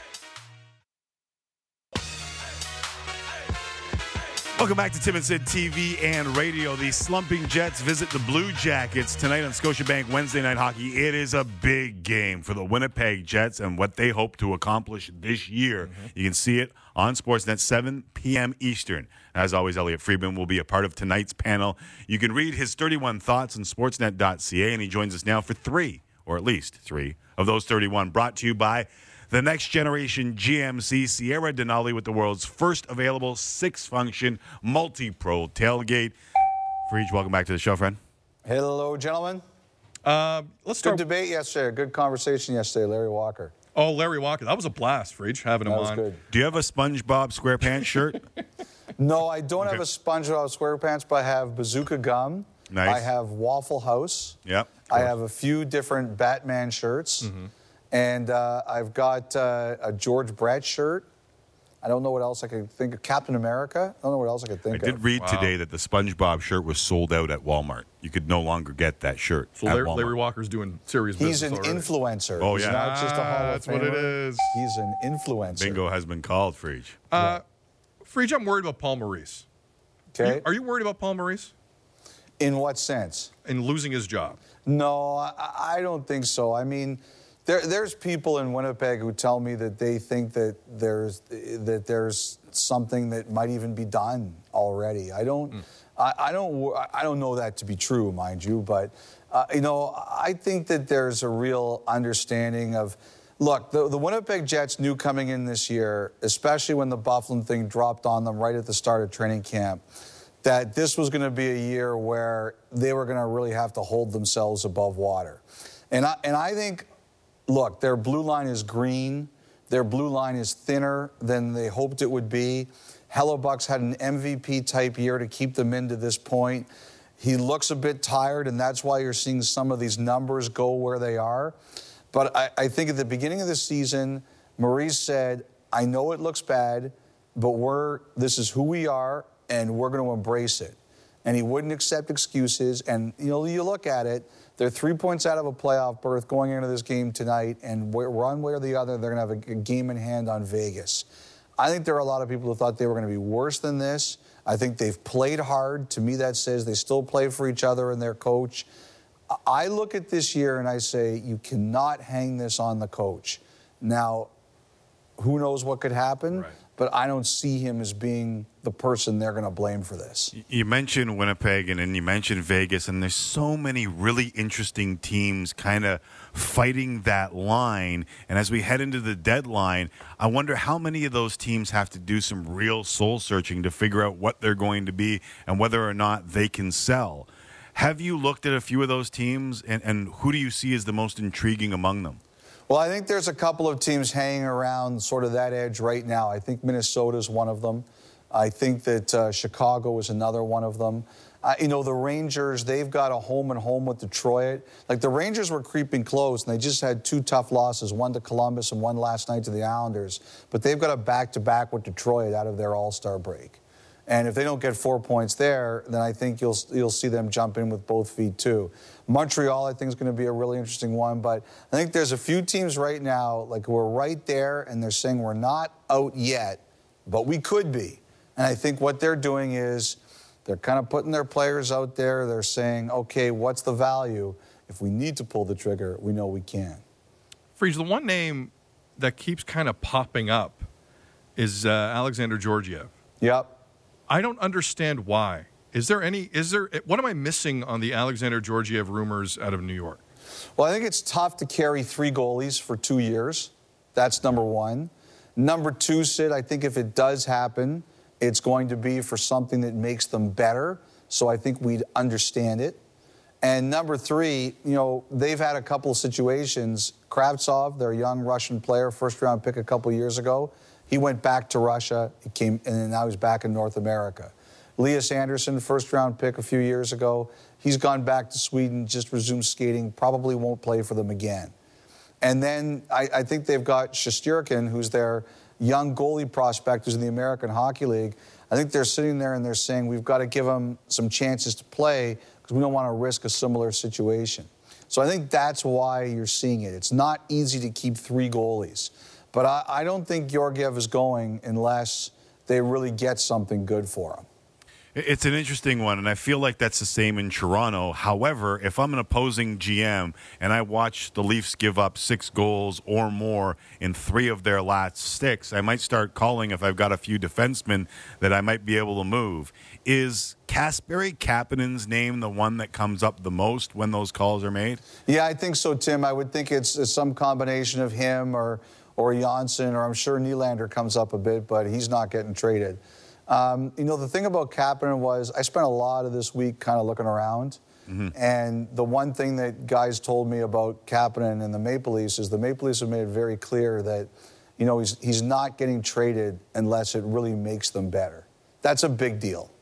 Welcome back to Tim and Sid TV and radio. The slumping Jets visit the Blue Jackets tonight on Scotiabank Wednesday Night Hockey. It is a big game for the Winnipeg Jets and what they hope to accomplish this year. You can see it on Sportsnet, 7 p.m. Eastern. As always, Elliot Friedman will be a part of tonight's panel. You can read his 31 thoughts on sportsnet.ca, and he joins us now for 3, or at least 3, of those 31, brought to you by the Next Generation GMC Sierra Denali with the world's first available 6-function multi-pro tailgate. Freach, welcome back to the show, friend. Hello, gentlemen. Let's Good start. debate yesterday. Good conversation yesterday, Larry Walker. Oh, Larry Walker. That was a blast, Freach, having him That was on. good. Do you have a SpongeBob SquarePants shirt? No, I don't have a SpongeBob SquarePants, but I have Bazooka Gum. Nice. I have Waffle House. Yep. I have a few different Batman shirts. Mm-hmm. And I've got a George Brett shirt. I don't know what else I could think of. Captain America. I don't know what else I could I think did of. read today that the SpongeBob shirt was sold out at Walmart. You could no longer get that shirt So at Larry, Walmart. Larry Walker's doing serious He's business an already. influencer. Oh, He's yeah. not just a Hall of That's what it Famer. is. He's an influencer. Bingo has been called, Freach. Freach, I'm worried about Paul Maurice. Okay. Are you worried about Paul Maurice In what sense? and losing his job? No, I don't think so. I mean, there's people in Winnipeg who tell me that they think that there's something that might even be done already. I don't know that to be true, mind you, but I think that there's a real understanding of. Look, the Winnipeg Jets knew coming in this year, especially when the Buffalo thing dropped on them right at the start of training camp, that this was going to be a year where they were going to really have to hold themselves above water. And I think, look, their blue line is green. Their blue line is thinner than they hoped it would be. Hellebuck's had an MVP-type year to keep them into this point. He looks a bit tired, and that's why you're seeing some of these numbers go where they are. But I think at the beginning of the season, Maurice said, I know it looks bad, but this is who we are, and we're going to embrace it. And he wouldn't accept excuses. And, you look at it, they're 3 points out of a playoff berth going into this game tonight, and one way or the other, they're going to have a game in hand on Vegas. I think there are a lot of people who thought they were going to be worse than this. I think they've played hard. To me, that says they still play for each other and their coach. I look at this year and I say, you cannot hang this on the coach. Now, who knows what could happen, Right. but I don't see him as being the person they're going to blame for this. You mentioned Winnipeg and then you mentioned Vegas, and there's so many really interesting teams kind of fighting that line. And as we head into the deadline, I wonder how many of those teams have to do some real soul searching to figure out what they're going to be and whether or not they can sell. Have you looked at a few of those teams, and who do you see as the most intriguing among them? Well, I think there's a couple of teams hanging around sort of that edge right now. I think Minnesota's one of them. I think that Chicago is another one of them. The Rangers, they've got a home and home with Detroit. Like, the Rangers were creeping close, and they just had 2 tough losses, one to Columbus and one last night to the Islanders. But they've got a back-to-back with Detroit out of their All-Star break. And if they don't get 4 points there, then I think you'll see them jump in with both feet too. Montreal, I think, is going to be a really interesting one. But I think there's a few teams right now, like, we're right there, and they're saying we're not out yet, but we could be. And I think what they're doing is They're kind of putting their players out there. They're saying, okay, what's the value? If we need to pull the trigger, we know we can. Freeze, the one name that keeps kind of popping up is Alexander Georgiev. Yep. I don't understand why. What am I missing on the Alexander Georgiev rumors out of New York? Well, I think it's tough to carry 3 goalies for 2 years. That's number one. Number two, Sid, I think if it does happen, it's going to be for something that makes them better. So I think we'd understand it. And number three, they've had a couple of situations. Kravtsov, their young Russian player, first-round pick a couple years ago, he went back to Russia, and then now he's back in North America. Elias Anderson, first-round pick a few years ago, he's gone back to Sweden, just resumed skating, probably won't play for them again. And then I think they've got Shesterkin, who's their young goalie prospect who's in the American Hockey League. I think they're sitting there and they're saying, we've got to give him some chances to play because we don't want to risk a similar situation. So I think that's why you're seeing it. It's not easy to keep 3 goalies. But I don't think Georgiev is going unless they really get something good for him. It's an interesting one, and I feel like that's the same in Toronto. However, if I'm an opposing GM and I watch the Leafs give up 6 goals or more in 3 of their last 6, I might start calling if I've got a few defensemen that I might be able to move. Is Kasperi Kapanen's name the one that comes up the most when those calls are made? Yeah, I think so, Tim. I would think it's some combination of him or Janssen, or I'm sure Nylander comes up a bit, but he's not getting traded. The thing about Kapanen was I spent a lot of this week kind of looking around. Mm-hmm. And the one thing that guys told me about Kapanen and the Maple Leafs is the Maple Leafs have made it very clear that, he's not getting traded unless it really makes them better. That's a big deal.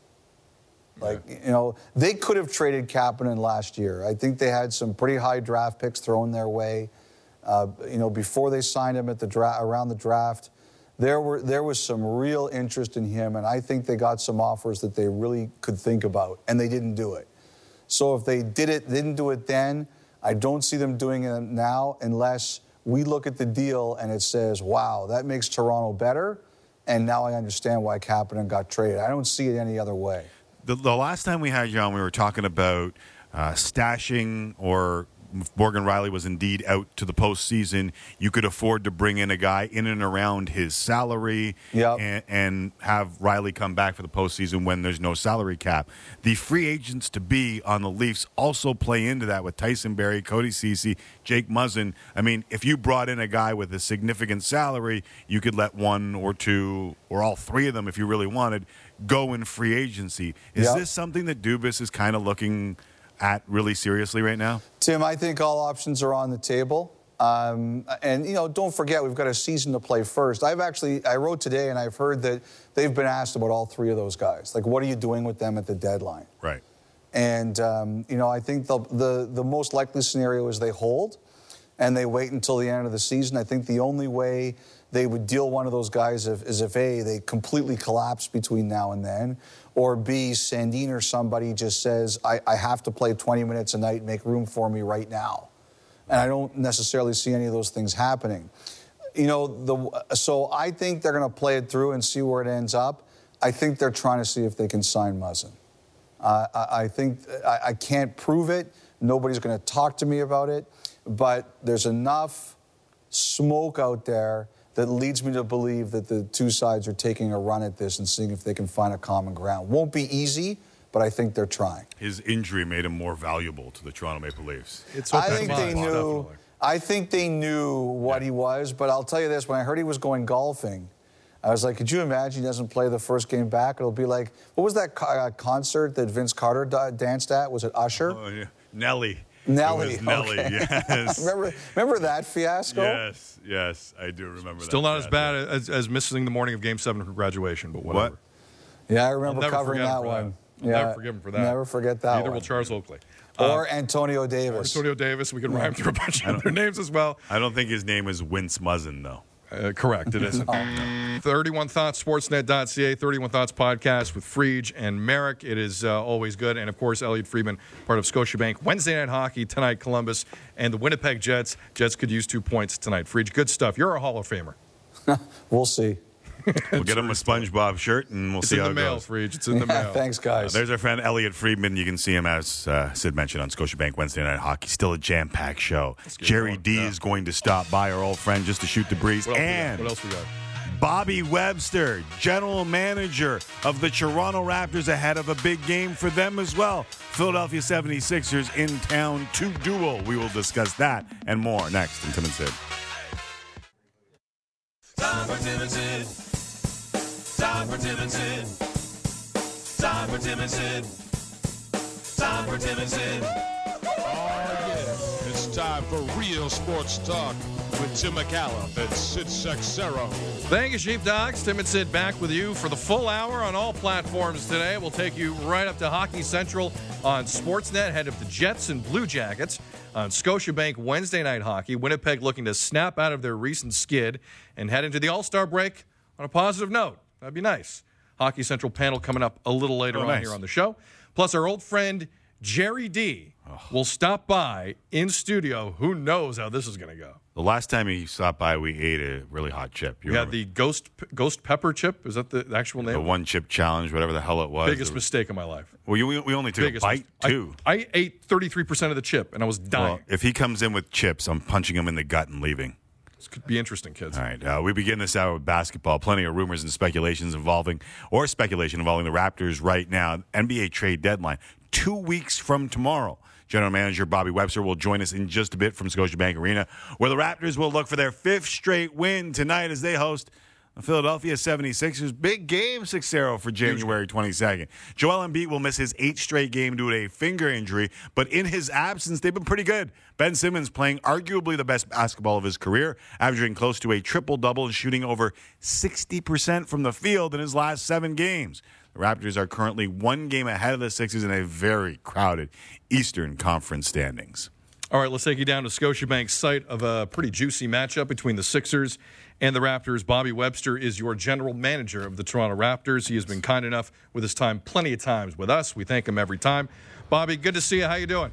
They could have traded Kapanen last year. I think they had some pretty high draft picks thrown their way. Before they signed him at around the draft, there was some real interest in him, and I think they got some offers that they really could think about, and they didn't do it. So if they didn't do it then, I don't see them doing it now unless we look at the deal and it says, wow, that makes Toronto better, and now I understand why Kapanen got traded. I don't see it any other way. The last time we had you on, we were talking about stashing, or if Morgan Rielly was indeed out to the postseason, you could afford to bring in a guy in and around his salary. Yep. and have Rielly come back for the postseason when there's no salary cap. The free agents to be on the Leafs also play into that with Tyson Barrie, Cody Ceci, Jake Muzzin. I mean, if you brought in a guy with a significant salary, you could let 1 or 2 or all 3 of them, if you really wanted, go in free agency. Is this something that Dubas is kind of looking at really seriously right now? Tim, I think all options are on the table. And don't forget, we've got a season to play first. I wrote today and I've heard that they've been asked about all 3 of those guys. Like, what are you doing with them at the deadline? Right. And, I think the most likely scenario is they hold and they wait until the end of the season. I think the only way they would deal one of those guys is if A, they completely collapse between now and then, or B, Sandin or somebody just says, I have to play 20 minutes a night, make room for me right now. And I don't necessarily see any of those things happening. So I think they're going to play it through and see where it ends up. I think they're trying to see if they can sign Muzzin. I think I can't prove it. Nobody's going to talk to me about it. But there's enough smoke out there that leads me to believe that the 2 sides are taking a run at this and seeing if they can find a common ground. Won't be easy, but I think they're trying. His injury made him more valuable to the Toronto Maple Leafs. I think they knew what he was, but I'll tell you this, when I heard he was going golfing, I was like, could you imagine he doesn't play the first game back? It'll be like, what was that concert that Vince Carter danced at? Was it Usher? Oh, yeah. Nelly. Nelly, okay. Yes. remember that fiasco? Yes, I do remember that. Still not as bad as missing the morning of Game 7 for graduation, but whatever. What? Yeah, I remember covering that one. I'll never forgive him for that. Never forget that Neither one. will Charles Oakley. Or Antonio Davis. We can rhyme through a bunch of other names as well. I don't think his name is Wince Muzzin, though. Correct, it isn't. 31 Thoughts, Sportsnet.ca, 31 Thoughts podcast with Frege and Merrick. It is always good. And, of course, Elliot Friedman, part of Scotiabank. Wednesday Night Hockey, tonight, Columbus and the Winnipeg Jets. Jets could use 2 points tonight. Frege, good stuff. You're a Hall of Famer. We'll see. We'll get him a SpongeBob shirt, and we'll It's see in how the it mail, goes. Freege. It's in the mail. Thanks, guys. There's our friend Elliot Friedman. You can see him, as Sid mentioned, on Scotiabank Wednesday Night Hockey. Still a jam-packed show. Jerry going. D Yeah. is going to stop by, our old friend, just to shoot the breeze. What And else we got? Bobby Webster, general manager of the Toronto Raptors, ahead of a big game for them as well. Philadelphia 76ers in town to duel. We will discuss that and more next in Tim and Sid. Time for Tim and Sid. Time for Tim and Sid. Time for Tim and Sid. Time for Tim and Sid. Oh, yeah. It's time for real sports talk with Tim McCallum and Sid Sexero. Thank you, Sheepdogs. Tim and Sid back with you for the full hour on all platforms today. We'll take you right up to Hockey Central on Sportsnet, head of the Jets and Blue Jackets on Scotiabank Wednesday Night Hockey. Winnipeg looking to snap out of their recent skid and head into the All-Star break on a positive note. That'd be nice. Hockey Central panel coming up a little later on here on the show. Plus, our old friend Jerry D will stop by in studio. Who knows how this is going to go? The last time he stopped by, we ate a really hot chip. We had the ghost pepper chip. Is that the actual name? The one chip challenge, whatever the hell it was. Biggest mistake of my life. Well, we only took a bite, too. I ate 33% of the chip, and I was dying. Well, if he comes in with chips, I'm punching him in the gut and leaving. This could be interesting, kids. All right. We begin this hour with basketball. Plenty of rumors and speculation involving the Raptors right now. NBA trade deadline 2 weeks from tomorrow. General Manager Bobby Webster will join us in just a bit from Scotiabank Arena, where the Raptors will look for their 5th straight win tonight as they host the Philadelphia 76ers. Big game, 6-0 for January 22nd. Joel Embiid will miss his 8th straight game due to a finger injury, but in his absence, they've been pretty good. Ben Simmons playing arguably the best basketball of his career, averaging close to a triple-double and shooting over 60% from the field in his last 7 games. The Raptors are currently 1 game ahead of the Sixers in a very crowded Eastern Conference standings. All right, let's take you down to Scotiabank's site of a pretty juicy matchup between the Sixers and the Raptors. Bobby Webster is your general manager of the Toronto Raptors. He has been kind enough with his time plenty of times with us. We thank him every time. Bobby, good to see you. How you doing?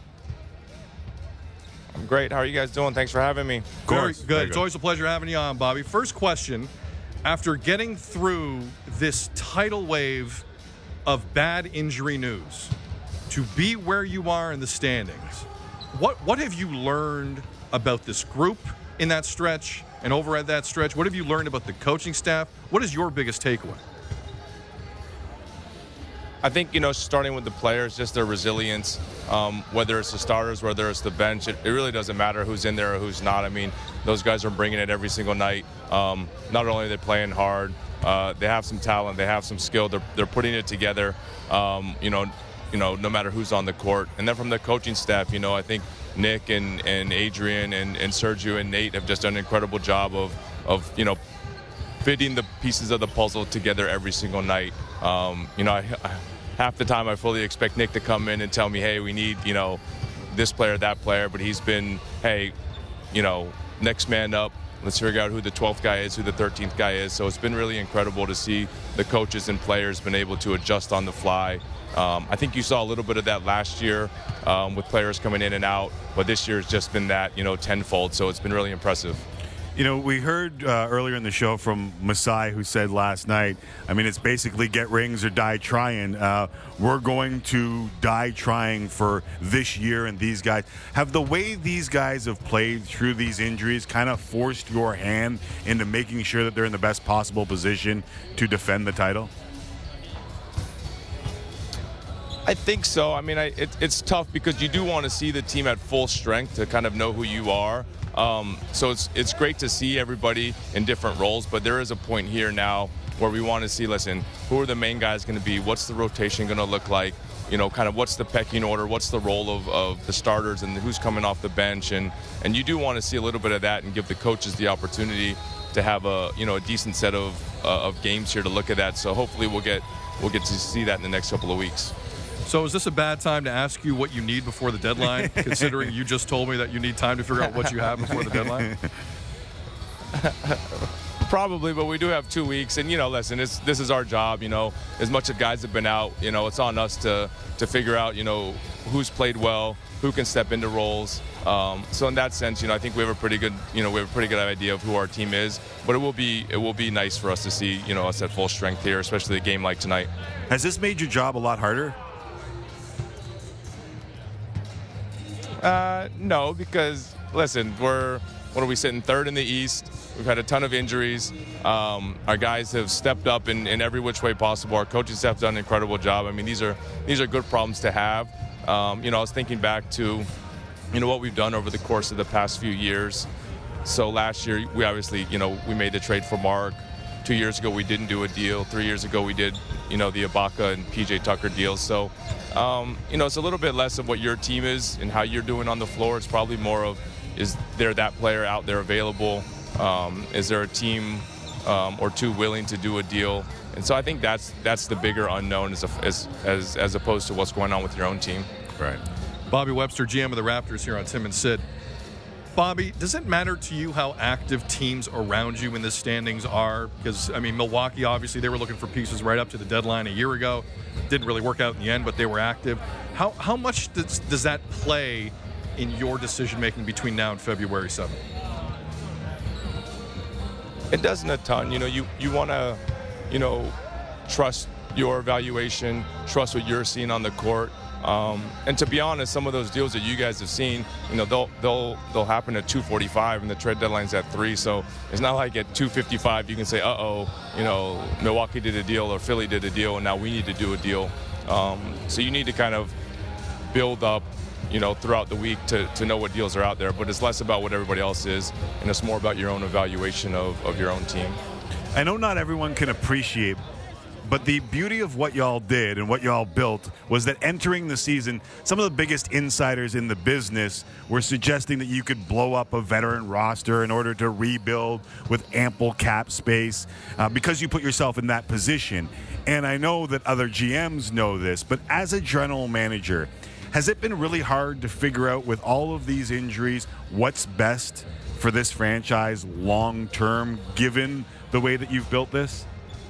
I'm great. How are you guys doing? Thanks for having me. Very good. It's always a pleasure having you on, Bobby. First question. After getting through this tidal wave of bad injury news, to be where you are in the standings, what have you learned about this group in that stretch and over at that stretch? What have you learned about the coaching staff? What is your biggest takeaway? I think, starting with the players, just their resilience, whether it's the starters, whether it's the bench, it really doesn't matter who's in there or who's not. I mean, those guys are bringing it every single night. Not only are they playing hard, they have some talent, they have some skill, they're putting it together, no matter who's on the court. And then from the coaching staff, I think Nick and Adrian and Sergio and Nate have just done an incredible job of fitting the pieces of the puzzle together every single night. Half the time I fully expect Nick to come in and tell me, hey, we need, this player, that player. But he's been, hey, next man up. Let's figure out who the 12th guy is, who the 13th guy is. So it's been really incredible to see the coaches and players been able to adjust on the fly. I think you saw a little bit of that last year with players coming in and out. But this year has just been that, tenfold. So it's been really impressive. We heard earlier in the show from Masai, who said last night, it's basically get rings or die trying. We're going to die trying for this year and these guys. Have the way these guys have played through these injuries kind of forced your hand into making sure that they're in the best possible position to defend the title? I think so. It's tough because you do want to see the team at full strength to kind of know who you are. So it's great to see everybody in different roles, but there is a point here now where we want to see, listen, who are the main guys going to be? What's the rotation going to look like? Kind of what's the pecking order? What's the role of the starters and who's coming off the bench? And you do want to see a little bit of that and give the coaches the opportunity to have a decent set of games here to look at that. So hopefully we'll get to see that in the next couple of weeks. So is this a bad time to ask you what you need before the deadline, considering you just told me that you need time to figure out what you have before the deadline? Probably, but we do have 2 weeks, and listen, this is our job. As much as guys have been out, it's on us to figure out, who's played well, who can step into roles. So in that sense, I think we have a pretty good, idea of who our team is. But it will be nice for us to see, us at full strength here, especially a game like tonight. Has this made your job a lot harder? No, because listen, what are we sitting third in the East? We've had a ton of injuries. Our guys have stepped up in every which way possible. Our coaching staff have done an incredible job. I mean, these are good problems to have. I was thinking back to, what we've done over the course of the past few years. So last year, we obviously, we made the trade for Mark. 2 years ago, we didn't do a deal. 3 years ago, we did, the Ibaka and PJ Tucker deals. So, it's a little bit less of what your team is and how you're doing on the floor. It's probably more of, is there that player out there available? Is there a team or two willing to do a deal? And so I think that's the bigger unknown as opposed to what's going on with your own team. Right. Bobby Webster, GM of the Raptors, here on Tim and Sid. Bobby, does it matter to you how active teams around you in the standings are? Because, Milwaukee, obviously, they were looking for pieces right up to the deadline a year ago. Didn't really work out in the end, but they were active. How much does that play in your decision-making between now and February 7th? It doesn't a ton. You want to, trust your evaluation, trust what you're seeing on the court. And to be honest, some of those deals that you guys have seen, they'll happen at 2:45 and the trade deadline's at 3. So it's not like at 2:55 you can say, Milwaukee did a deal or Philly did a deal and now we need to do a deal. So you need to kind of build up, throughout the week to know what deals are out there. But it's less about what everybody else is, and it's more about your own evaluation of your own team. I know not everyone can appreciate, but the beauty of what y'all did and what y'all built was that entering the season, some of the biggest insiders in the business were suggesting that you could blow up a veteran roster in order to rebuild with ample cap space because you put yourself in that position. And I know that other GMs know this, but as a general manager, has it been really hard to figure out with all of these injuries what's best for this franchise long term, given the way that you've built this?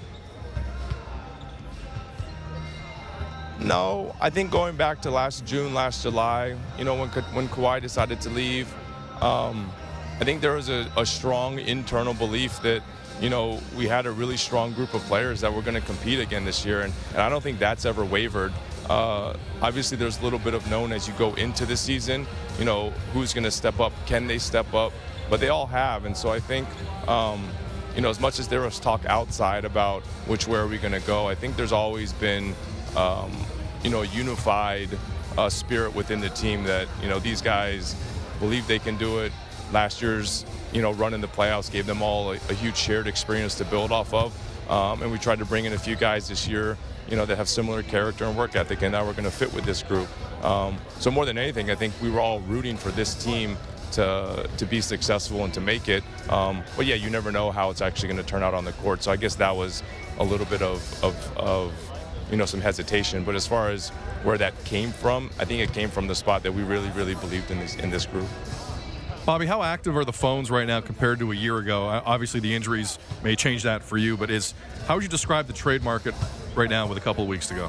No, I think going back to last June, last July, when Kawhi decided to leave, I think there was a strong internal belief that, we had a really strong group of players that were going to compete again this year, and I don't think that's ever wavered. Obviously, there's a little bit of known as you go into the season, who's going to step up, can they step up, but they all have, and so I think, as much as there was talk outside about which way are we going to go, I think there's always been a unified spirit within the team that, these guys believe they can do it. Last year's, run in the playoffs gave them all a huge shared experience to build off of. And we tried to bring in a few guys this year, that have similar character and work ethic, and now we're going to fit with this group. So more than anything, I think we were all rooting for this team to be successful and to make it. But yeah, you never know how it's actually going to turn out on the court. So I guess that was a little bit of some hesitation. But as far as where that came from, I think it came from the spot that we really, really believed in this group. Bobby, how active are the phones right now compared to a year ago? Obviously, the injuries may change that for you, but how would you describe the trade market right now with a couple of weeks to go?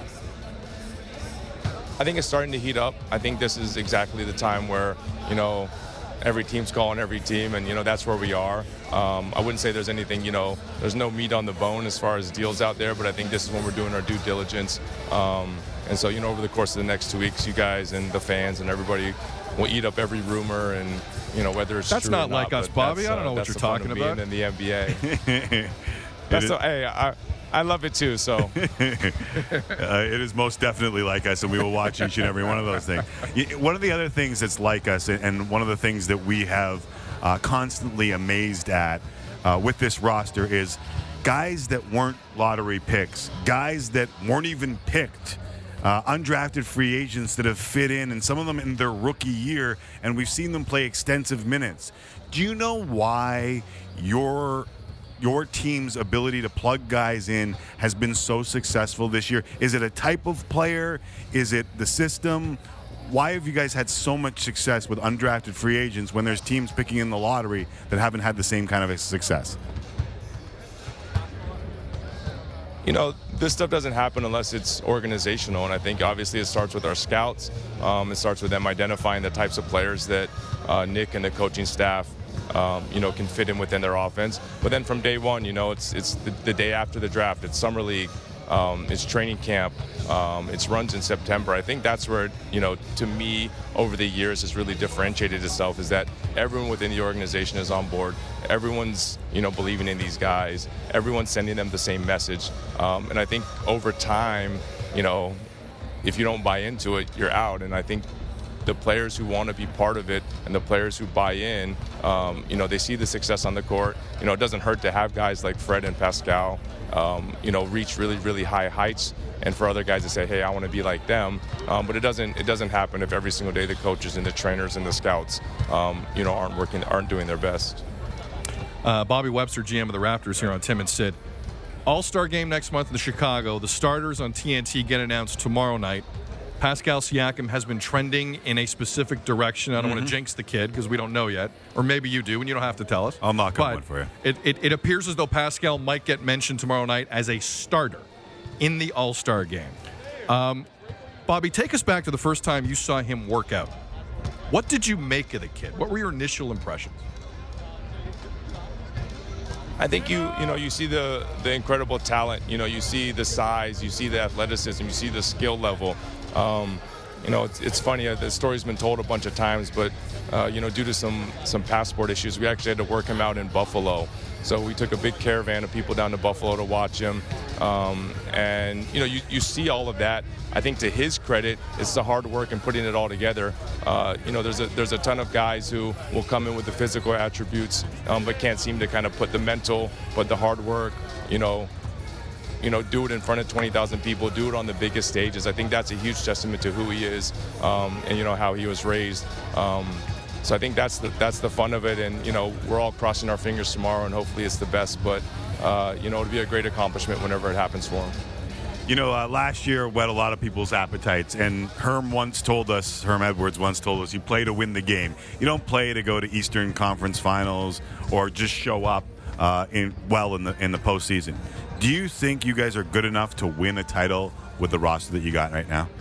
I think it's starting to heat up. I think this is exactly the time where, every team's calling every team, and, that's where we are. I wouldn't say there's anything, there's no meat on the bone as far as deals out there, but I think this is when we're doing our due diligence. And so, over the course of the next 2 weeks, you guys and the fans and everybody will eat up every rumor and, whether it's that's true or not like not, us, Bobby. I don't know what you're talking about. In the NBA. I love it too. So it is most definitely like us, and we will watch each and every one of those things. One of the other things that's like us, and one of the things that we have constantly amazed at with this roster is guys that weren't lottery picks, guys that weren't even picked. Undrafted free agents that have fit in, and some of them in their rookie year, and we've seen them play extensive minutes. Do you know why your team's ability to plug guys in has been so successful this year? Is it a type of player? Is it the system? Why have you guys had so much success with undrafted free agents when there's teams picking in the lottery that haven't had the same kind of success? this stuff doesn't happen unless it's organizational. And I think obviously it starts with our scouts. It starts with them identifying the types of players that Nick and the coaching staff, can fit in within their offense. But then from day one, it's the day after the draft. It's summer league. It's training camp. It's runs in September. I think that's where, to me, over the years has really differentiated itself, is that everyone within the organization is on board. Everyone's, believing in these guys. Everyone's sending them the same message. And I think over time, if you don't buy into it, you're out. And I think the players who want to be part of it and the players who buy in, they see the success on the court. It doesn't hurt to have guys like Fred and Pascal, reach really, really high heights, and for other guys to say, hey, I want to be like them. But it doesn't happen if every single day the coaches and the trainers and the scouts, aren't doing their best. Bobby Webster, GM of the Raptors, here on Tim and Sid. All-Star game next month in Chicago. The starters on TNT get announced tomorrow night. Pascal Siakam has been trending in a specific direction. I don't want to jinx the kid because we don't know yet. Or maybe you do, and you don't have to tell us. I'll knock on one for you. It appears as though Pascal might get mentioned tomorrow night as a starter in the All-Star game. Bobby, take us back to the first time you saw him work out. What did you make of the kid? What were your initial impressions? I think you see the incredible talent. You see the size, you see the athleticism, you see the skill level. It's funny. The story's been told a bunch of times, but due to some passport issues, we actually had to work him out in Buffalo. So we took a big caravan of people down to Buffalo to watch him. And you see all of that. I think to his credit, it's the hard work and putting it all together. There's a ton of guys who will come in with the physical attributes, but can't seem to kind of put the mental, but the hard work, do it in front of 20,000 people, do it on the biggest stages. I think that's a huge testament to who he is, and how he was raised. So I think that's the fun of it, and we're all crossing our fingers tomorrow, and hopefully it's the best. But it'll be a great accomplishment whenever it happens for him. Last year whet a lot of people's appetites, and Herm Edwards once told us, you play to win the game. You don't play to go to Eastern Conference Finals or just show up in the postseason. Do you think you guys are good enough to win a title with the roster that you got right now?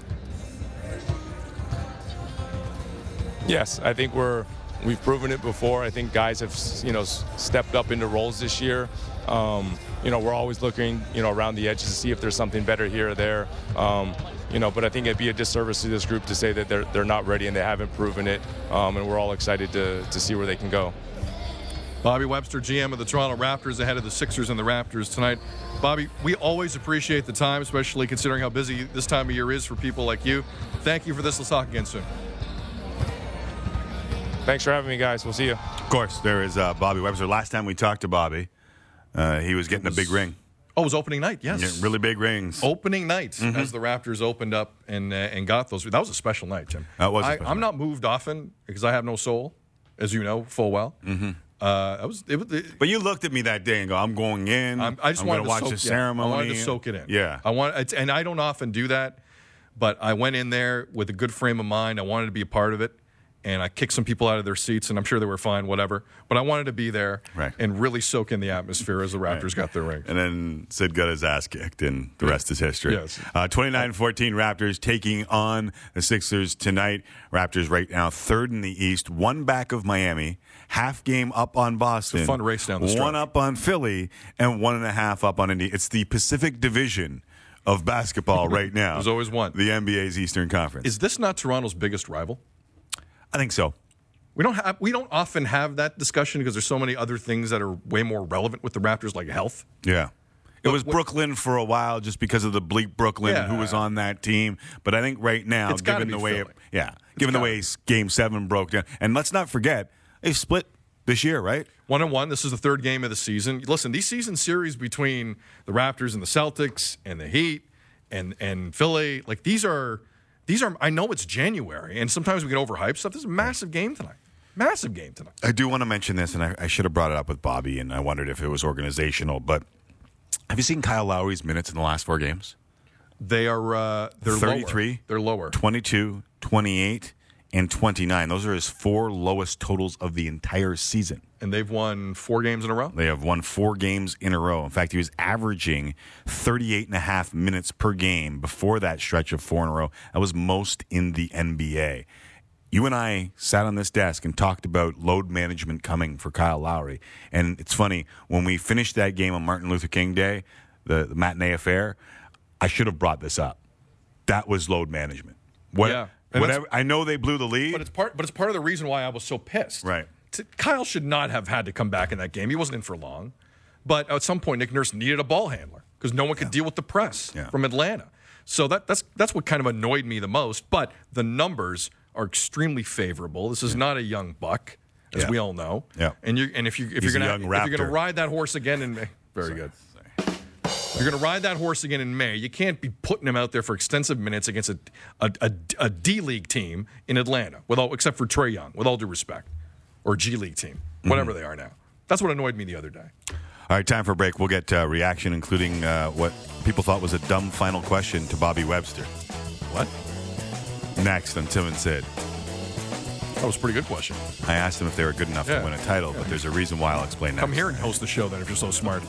Yes, I think we've proven it before. I think guys have stepped up into roles this year. We're always looking around the edges to see if there's something better here or there. But I think it'd be a disservice to this group to say that they're not ready and they haven't proven it. And we're all excited to see where they can go. Bobby Webster, GM of the Toronto Raptors, ahead of the Sixers and the Raptors tonight. Bobby, we always appreciate the time, especially considering how busy this time of year is for people like you. Thank you for this. Let's talk again soon. Thanks for having me, guys. We'll see you. Of course, there is Bobby Webster. Last time we talked to Bobby, he was getting a big ring. Oh, it was opening night, yes. Yeah, really big rings. Opening night as the Raptors opened up and got those. That was a special night, Tim. That was a special I'm not moved often because I have no soul, as you know full well. But you looked at me that day and go, I'm going in. I just wanted to watch the ceremony. I wanted to soak it in. Yeah. And I don't often do that, but I went in there with a good frame of mind. I wanted to be a part of it. And I kicked some people out of their seats, and I'm sure they were fine, whatever. But I wanted to be there and really soak in the atmosphere as the Raptors got their ring. And then Sid got his ass kicked, and the rest is history. Yes. 29-14 Raptors taking on the Sixers tonight. Raptors right now third in the East, one back of Miami, half game up on Boston. It's a fun race down the stretch. One up on Philly, and 1.5 up on Indy. It's the Pacific Division of basketball right now. There's always one. The NBA's Eastern Conference. Is this not Toronto's biggest rival? I think so. We don't often have that discussion because there's so many other things that are way more relevant with the Raptors, like health. Yeah. It was Brooklyn for a while just because of the bleak Brooklyn who was on that team. But I think right now, given the way Game 7 broke down, and let's not forget, they split this year, right? 1-1. This is the third game of the season. Listen, these season series between the Raptors and the Celtics and the Heat and Philly, like these are. I know it's January, and sometimes we get overhyped stuff. This is a massive game tonight. Massive game tonight. I do want to mention this, and I should have brought it up with Bobby, and I wondered if it was organizational. But have you seen Kyle Lowry's minutes in the last 4 games? They're 33. They're lower. 22, 28, and 29. Those are his 4 lowest totals of the entire season. And they've won 4 games in a row? They have won 4 games in a row. In fact, he was averaging 38.5 minutes per game before that stretch of 4 in a row. That was most in the NBA. You and I sat on this desk and talked about load management coming for Kyle Lowry. And it's funny, when we finished that game on Martin Luther King Day, the matinee affair, I should have brought this up. That was load management. Whatever. I know they blew the lead. But it's part of the reason why I was so pissed. Right. Kyle should not have had to come back in that game. He wasn't in for long. But at some point, Nick Nurse needed a ball handler because no one could deal with the press from Atlanta. So that's what kind of annoyed me the most. But the numbers are extremely favorable. This is not a young buck, as we all know. Yeah. And if you're going to ride that horse again in May, good. If you're going to ride that horse again in May, you can't be putting him out there for extensive minutes against a D-League team in Atlanta, except for Trae Young, with all due respect, or G-League team, whatever they are now. That's what annoyed me the other day. All right, time for a break. We'll get reaction, including what people thought was a dumb final question to Bobby Webster. What? Next on Tim and Sid. That was a pretty good question. I asked them if they were good enough to win a title, but there's a reason why. I'll explain next. Come here and host the show then if you're so smart.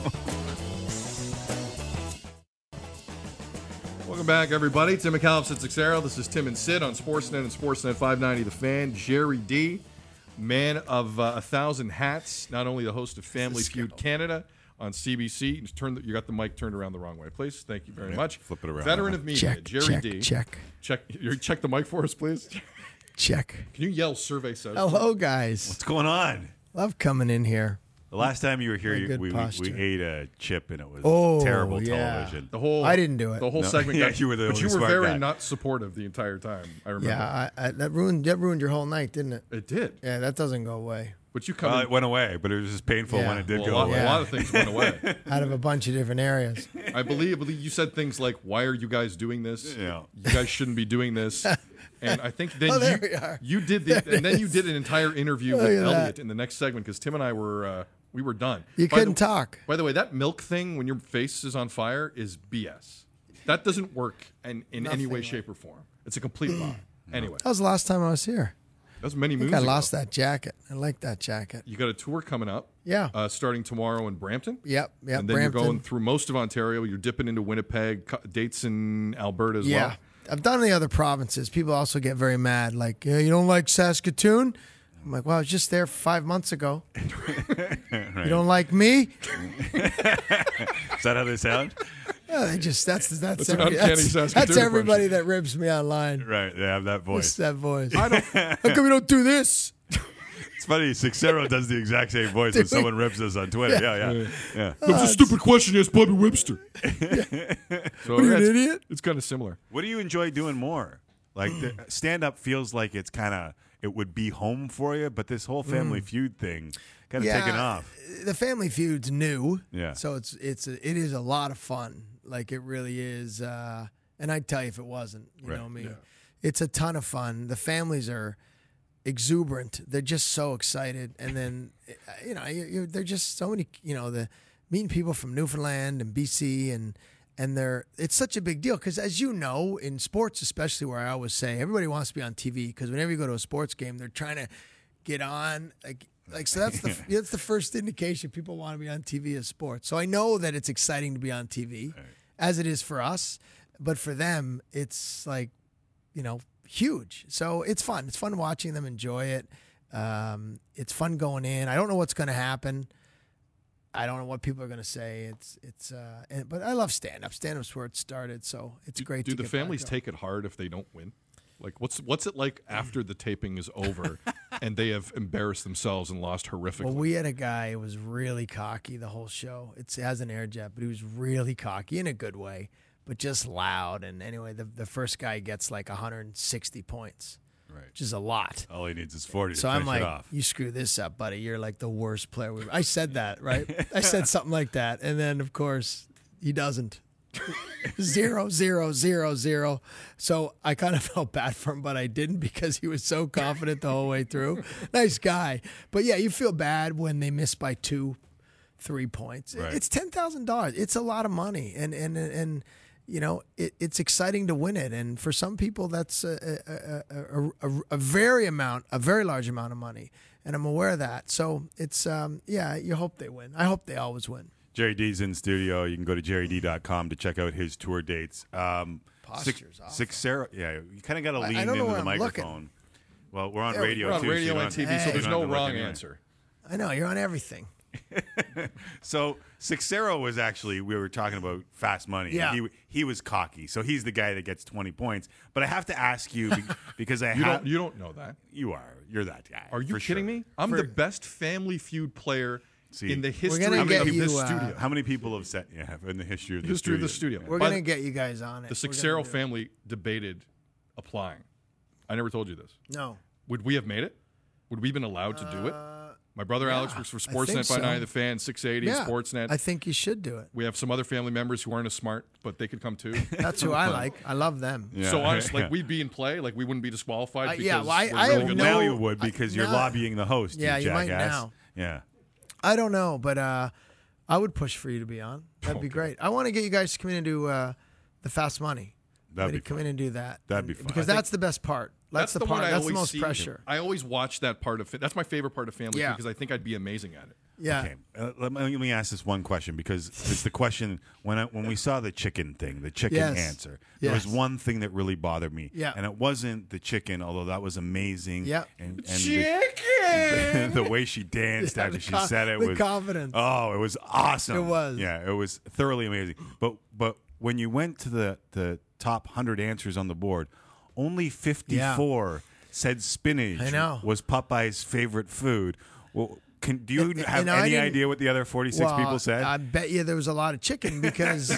Welcome back, everybody. Tim McAuliffe, Sid Sixero. This is Tim and Sid on Sportsnet and Sportsnet 590 The Fan. Jerry D, man of 1,000 hats, not only the host of Family Feud Canada on CBC. You got the mic turned around the wrong way, please. Thank you very much. Flip it around. Veteran of media, Jerry D. Check. Check the mic for us, please. Check. Can you yell survey says? Hello, guys. What's going on? Love coming in here. The last time you were here, we ate a chip and it was terrible television. I didn't do it. The whole segment. You were the only but you were smart very guy. not supportive the entire time. I remember. Yeah, that ruined your whole night, didn't it? It did. Yeah, that doesn't go away. But you it went away, but it was just painful when it did go away. A lot of things went away. Out of a bunch of different areas. I believe you said things like, "Why are you guys doing this? Yeah. You guys shouldn't be doing this." And I think then you did you did an entire interview with Elliot in the next segment because Tim and I were we were done. You couldn't talk. By the way, that milk thing when your face is on fire is BS. That doesn't work in any way, shape, or form. It's a complete lie. Anyway, That was the last time I was here. that was many I moons think I ago. lost that jacket. I like that jacket. You got a tour coming up. Yeah. Starting tomorrow in Brampton. Yep. And then Brampton. you're going through most of Ontario. You're dipping into Winnipeg, dates in Alberta as well. I've done the other provinces. People also get very mad. Like, you don't like Saskatoon? I'm like, well, I was just there 5 months ago. Right. You don't like me? Is that how they sound? Yeah, they just that's an uncanny Saskatoon everybody that rips me online. Right, they have that voice. What's that voice? How come you don't do this? It's funny, Sixero does the exact same voice when someone rips us on Twitter. Yeah. That was a stupid question. Yes, Bobby Webster. So What are you, an idiot? It's kind of similar. What do you enjoy doing more? Like, stand-up feels like it would be home for you, but this whole Family Feud thing kind of taken off. The Family Feud's new. Yeah. So it is a lot of fun. Like, it really is. And I'd tell you if it wasn't. You know me. Yeah. It's a ton of fun. The families are exuberant. They're just so excited. And then, they're just so many, the meeting people from Newfoundland and BC and it's such a big deal because, as you know, in sports, especially where I always say everybody wants to be on TV because whenever you go to a sports game, they're trying to get on. Like so that's the first indication people want to be on TV is sports. So I know that it's exciting to be on TV, as it is for us, but for them, it's like, huge. So it's fun. It's fun watching them enjoy it. It's fun going in. I don't know what's going to happen. I don't know what people are going to say. But I love stand-up. Stand-up's where it started, so it's great. Do the families take it hard if they don't win? Like, what's it like after the taping is over and they have embarrassed themselves and lost horrifically? Well, we had a guy who was really cocky the whole show. It has an air jet, but he was really cocky in a good way, but just loud. And anyway, the first guy gets like 160 points. Right. Which is a lot. All he needs is 40 so to finish I'm like, it off. you screw this up, buddy. You're like the worst player. I said that, right? I said something like that. And then, of course, he doesn't. 0, 0, 0, 0. So I kind of felt bad for him, but I didn't because he was so confident the whole way through. Nice guy. But, yeah, you feel bad when they miss by 2, 3 points. Right. It's $10,000. It's a lot of money. And it's exciting to win it, and for some people, that's a very large amount of money, and I'm aware of that. So it's you hope they win. I hope they always win. Jerry D's in studio. You can go to jerryd.com to check out his tour dates. Posture's off. Sarah, you kind of got to lean don't know into where the I'm microphone. looking. Well, we're on radio We're on too. radio so and TV, so there's no wrong anyway. answer. I know you're on everything. So Sixero was actually, we were talking about fast money. Yeah. He was cocky, so he's the guy that gets 20 points. But I have to ask you because You don't know that. You're that guy. Are you for kidding sure. me? I'm the best Family Feud player in the history gonna of get this you, studio. How many people have said in the history of the History studio? of the studio. We're By gonna get you guys on it. The We're gonna Sixero do it. family debated applying. I never told you this. No. Would we have made it? Would we have been allowed to do it? My brother Alex works for Sportsnet think by so. 9 The Fan, 680, Sportsnet. I think you should do it. We have some other family members who aren't as smart, but they could come too. That's who I like. I love them. Yeah. So honestly, we'd be in play. We wouldn't be disqualified. Because yeah, well, I we're have really good. no- Now you would because you're no. lobbying the host. Yeah, you might jackass. now. Yeah. I don't know, but I would push for you to be on. That'd be great. I want to get you guys to come in and do the Fast Money. That'd be come fun. in and do that. That'd be fun. Because I think that's the best part. That's the one part. I That's the always most see. pressure. I always watch that part of it. That's my favorite part of Family Yeah. Feud because I think I'd be amazing at it. Yeah. Okay, let me ask this one question because it's the question when we saw the chicken thing, the chicken Yes. answer. There was Yes. one thing that really bothered me, Yeah. and it wasn't the chicken, although that was amazing. Yeah. and Chicken! the way she danced Yeah, after the she co- said it the was confidence. Oh, it was awesome. It was. Yeah, it was thoroughly amazing. But when you went to the top 100 answers on the board, only 54 said spinach I know. was Popeye's favorite food. Well, do you have I any didn't- idea what the other 46 people said? I bet you there was a lot of chicken because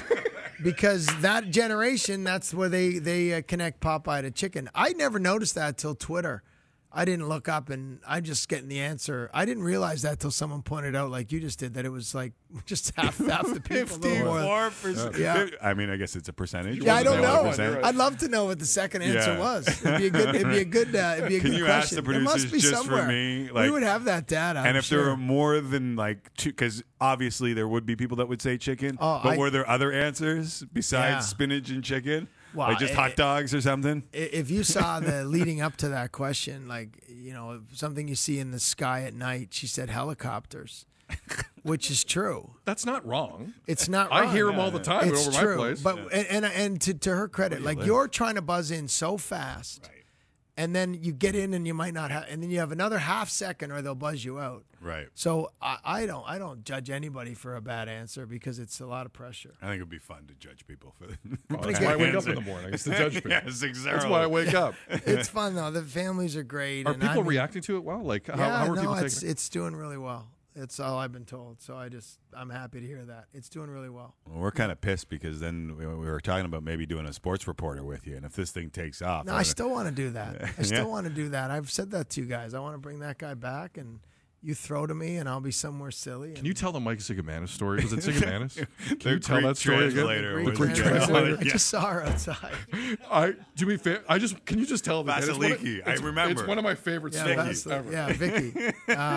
that generation, that's where they connect Popeye to chicken. I never noticed that till Twitter. I didn't look up and I'm just getting the answer. I didn't realize that till someone pointed out, like you just did, that it was like just half the people. a little more. 54%. Yeah. I mean, I guess it's a percentage. Yeah, I don't know. 1%. I'd love to know what the second answer Yeah. was. It'd be a good. It'd be a good Can you ask question. the It must producers be just somewhere. for me? we would have that data. And I'm if sure. there were more than like two, because obviously there would be people that would say chicken. Oh, but were there other answers besides Yeah. spinach and chicken? Well, like just hot dogs or something? If you saw the leading up to that question, like, something you see in the sky at night, she said helicopters, which is true. That's not wrong. It's not wrong. I hear them all the time It's over true. my place. But and to her credit, like you're trying to buzz in so fast, and then you get in and you might not have, and then you have another half second or they'll buzz you out. Right. So I don't judge anybody for a bad answer because it's a lot of pressure. I think it'd be fun to judge people for That's why I wake up in the morning. It's to judge people. Yes, exactly. That's why I wake up. It's fun though. The families are great. Are and people I mean, reacting to it well? Like, how Yeah, are people no, taking it? it's doing really well. It's all I've been told. So I'm happy to hear that. It's doing really well. Well, we're kind of pissed because then we were talking about maybe doing a sports reporter with you, and if this thing takes off, No, I still want to do that. I still Yeah. want to do that. I've said that to you guys. I want to bring that guy back, and you throw to me, and I'll be somewhere silly. Can you tell the Mike Sigamanis story? Was it Sigamanis? Can The you tell Greek that story again? translator The was Greek good. translator. I just saw her outside. Do me fair. Can you just tell the Vasiliki, I remember. It's one of my favorite Yeah, stories ever. yeah, Vicky.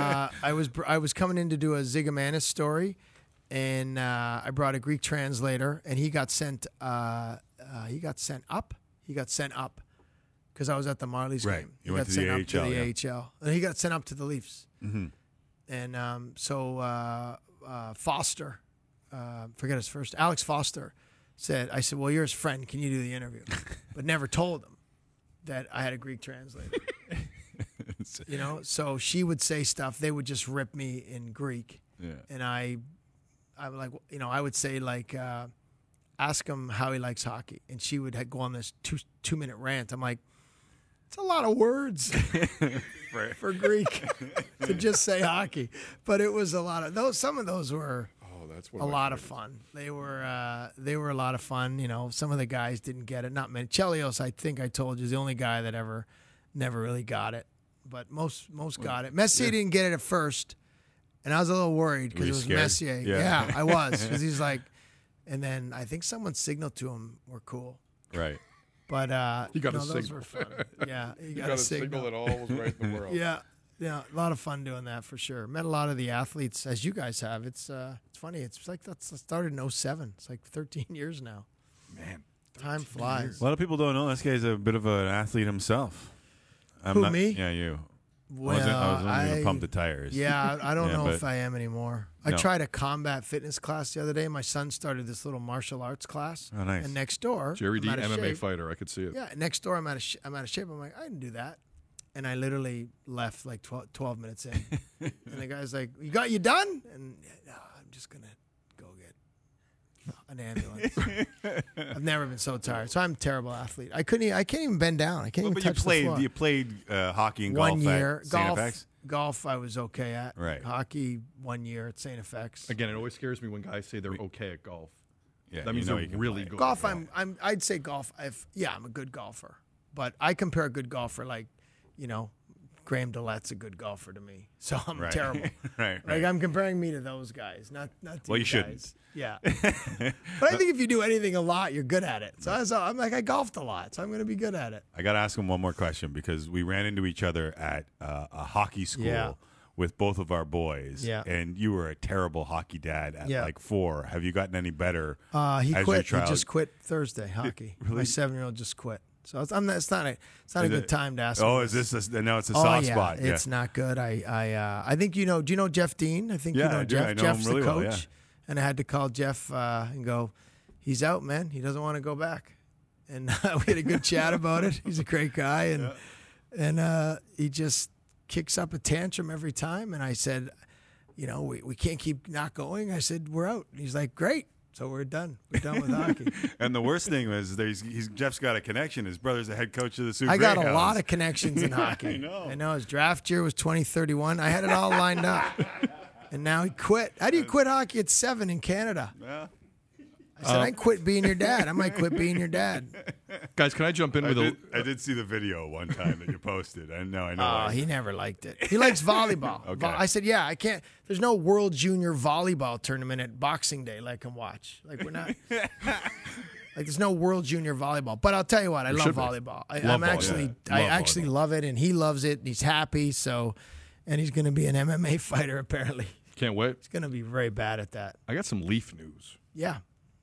I was coming in to do a Zigomanis story, and I brought a Greek translator, and he got sent. He got sent up. He got sent up because I was at the Marlies Right. game. You He went got to the sent up to AHL, the yeah. AHL, and he got sent up to the Leafs. Mhm. And so Foster, forget his first, Alex Foster, I said, well, you're his friend. Can you do the interview? But never told him that I had a Greek translator. So she would say stuff. They would just rip me in Greek. Yeah. And I would like, I would say like, ask him how he likes hockey. And she would go on this 2-minute rant. I'm like, it's a lot of words for Greek to just say hockey. But it was a lot of those. Some of those were a lot of fun. They were a lot of fun. Some of the guys didn't get it. Not many. Chelios, I think I told you, is the only guy that never really got it. But most got it. Messier didn't get it at first, and I was a little worried because Were it you was scared? Messier. Yeah. I was, because he's like, and then I think someone signaled to him, "We're cool." Right. But You got a those signal. were fun. Yeah, you got a signal that all was right in the world. Yeah, a lot of fun doing that for sure. Met a lot of the athletes, as you guys have. It's funny. It's like that started in 07. It's like 13 years now. Man, time flies. A lot of people don't know this guy's a bit of an athlete himself. Who, me? Yeah, you. Well, I was only going to pump the tires. Yeah, I don't know if I am anymore. I No. tried a combat fitness class the other day. My son started this little martial arts class. Oh, nice. And next door, Jerry D, I'm out of MMA shape. fighter. I could see it. Yeah, next door, I'm out of shape. I'm like, I can do that. And I literally left like 12 minutes in. And the guy's like, you done? And no, I'm just going to go get an ambulance. I've never been so tired. So I'm a terrible athlete. I can't even bend down. I can't even touch the floor. You played hockey and golf 1 year. at St. FX? Golf I was okay at. Right. Hockey 1 year at St. FX. Again, it always scares me when guys say they're okay at golf. Yeah, that means you know they're you can really play. good. Golf, I'd say golf. I'm a good golfer, but I compare a good golfer like, Graham Dillette's a good golfer to me. So I'm Right. terrible. Right. Like I'm comparing me to those guys, not to Well, you guys. shouldn't. Yeah. But I think if you do anything a lot, you're good at it. So I'm like, I golfed a lot, so I'm going to be good at it. I got to ask him one more question because we ran into each other at a hockey school Yeah. with both of our boys. Yeah. And you were a terrible hockey dad at Yeah. like 4. Have you gotten any better? He as your quit. He child- just quit Thursday hockey. Really? My 7-year-old just quit. So it's not a good time to ask. Oh, me is this? No, it's a Oh, soft yeah, spot. Yeah. It's not good. I think do you know Jeff Dean? I think Yeah, you know I do. Jeff. I know Jeff's him really the well, coach, yeah. and I had to call Jeff and go, he's out, man. He doesn't want to go back. And we had a good chat about it. He's a great guy, and he just kicks up a tantrum every time. And I said, we can't keep not going. I said, we're out. And he's like, great. So we're done. We're done with hockey. And the worst thing was Jeff's got a connection. His brother's the head coach of the Sioux I got a Greyhounds. lot of connections in hockey. I know his draft year was 2031. I had it all lined up. And now he quit. How do you quit hockey at 7 in Canada? Yeah. I said, I quit being your dad. I might quit being your dad. Guys, can I jump in with I did see the video one time that you posted. I know. Oh, why. he never liked it. He likes volleyball. Okay. I said, yeah, I can't. There's no World Junior Volleyball tournament at Boxing Day like I can watch. Like we're not. Like there's no World Junior Volleyball. But I'll tell you what, I love volleyball. I actually love it, and he loves it, and he's happy. So, and he's going to be an MMA fighter apparently. Can't wait. He's going to be very bad at that. I got some Leaf news. Yeah.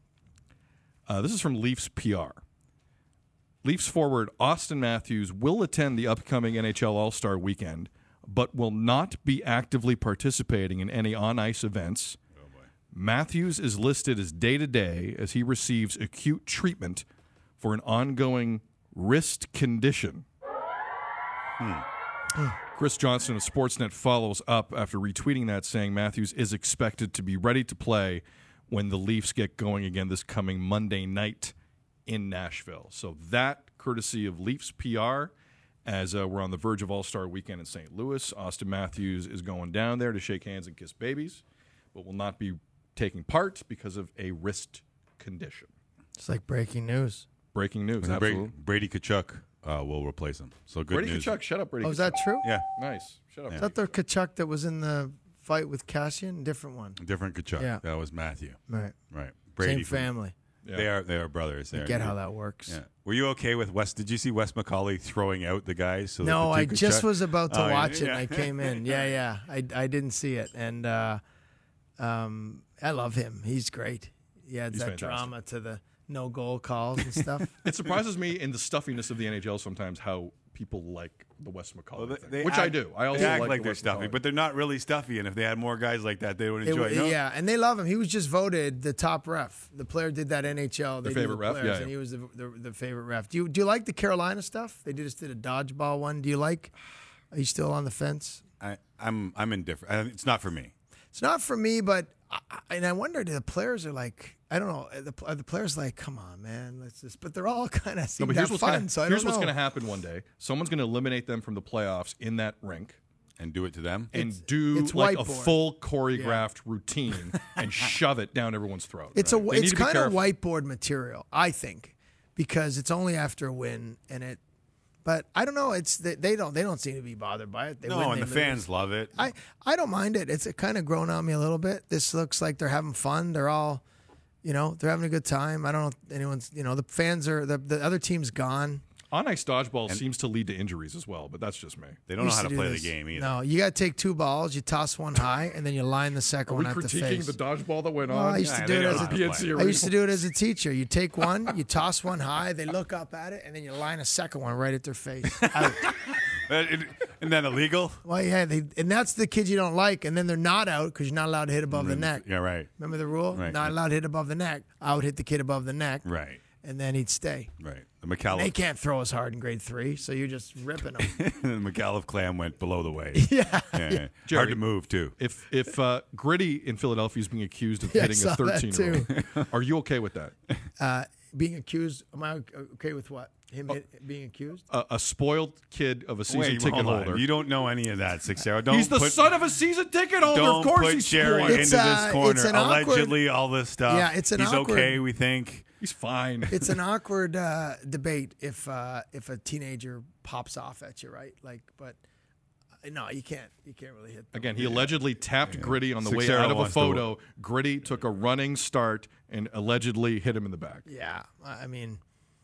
This is from Leafs PR. Leafs forward Austin Matthews will attend the upcoming NHL All-Star Weekend, but will not be actively participating in any on-ice events. Oh boy. Matthews is listed as day-to-day as he receives acute treatment for an ongoing wrist condition. Chris Johnson of Sportsnet follows up after retweeting that, saying Matthews is expected to be ready to play when the Leafs get going again this coming Monday night in Nashville. So that, courtesy of Leafs PR, as we're on the verge of All-Star Weekend in St. Louis. Austin Matthews is going down there to shake hands and kiss babies, but will not be taking part because of a wrist condition. It's like breaking news. Breaking news, And absolutely. Brady Kachuk will replace him. So good Brady news. Kachuk, shut up, Brady. Oh, is that true? Yeah. Nice. Shut up. Is that the Kachuk that was in the fight with Cassian? Different one. Different Kachuk. Yeah. That was Matthew. Right. Right. Same family. Yeah. They are brothers. I get how that works. Yeah. Were you okay with Wes? Did you see Wes McCauley throwing out the guys? So No, that the I two just Kachuk- was about to Oh, watch it, yeah. and I came in. Yeah. I didn't see it, and I love him. He's great. He adds He's that fantastic. drama to the no goal calls and stuff. It surprises me in the stuffiness of the NHL sometimes how people like the Wes McCauley thing, They which act- I do. I also they act like like the they're Wes stuffy, McCauley. but they're not really stuffy. And if they had more guys like that, they would enjoy it. No? Yeah, and they love him. He was just voted the top ref. The player did that NHL. They Their do favorite the ref? players, Yeah, and yeah. he was the favorite ref. Do you like the Carolina stuff? They just did a dodgeball one. Do you like? Are you still on the fence? I'm indifferent. It's not for me. It's not for me, but I wonder, the players are like, I don't know, are the players like, come on, man, let's just. But they're all kind of No, seem but to here's have what's fun. gonna, So I here's don't what's know. going to happen one day. Someone's going to eliminate them from the playoffs in that rink and do it to them and do it's like a whiteboard. full choreographed routine and shove it down everyone's throat. It's They need it's to be kind of careful. whiteboard material, I think, because it's only after a win and it. But I don't know. It's they don't seem to be bothered by it. They win, No, they and the lose. fans love it. I don't mind it. It's kind of grown on me a little bit. This looks like they're having fun. They're all, they're having a good time. I don't know if anyone's, the fans are the other team's gone. On-ice dodgeball seems to lead to injuries as well, but that's just me. They don't know how to play the game either. No, you got to take 2 balls, you toss one high, and then you line the second one at the face. Are we critiquing the dodgeball that went Well, on? I used to do it as PNC I used to do it as a teacher. You take one, you toss one high, they look up at it, and then you line a second one right at their face. Out. Isn't that illegal? Well, yeah, and that's the kids you don't like, and then they're not out because you're not allowed to hit above the neck. Yeah, right. Remember the rule? Right. Not allowed to hit above the neck. I would hit the kid above the neck. Right. And then he'd stay. Right. The McAuliffe. They can't throw as hard in grade 3, so you're just ripping them. The McAuliffe clam went below the waist. Yeah. Jerry, hard to move, too. If Gritty in Philadelphia is being accused of Yeah, I hitting saw a that 13-year-old, are you okay with that? Being accused, am I okay with what? Him being accused? A spoiled kid of a season ticket hold on. holder. You don't know any of that, Sixero. He's the son of a season ticket holder. Don't Of course put he's Jerry spoiled. into this corner. an awkward- Allegedly, all this stuff. Yeah, it's an He's awkward- okay, we think. He's fine. It's an awkward debate if a teenager pops off at you, right? But no, you can't really hit them. Again, he allegedly tapped Gritty on the way Sixero out of a wants to- photo. Gritty took a running start and allegedly hit him in the back. Yeah, I mean,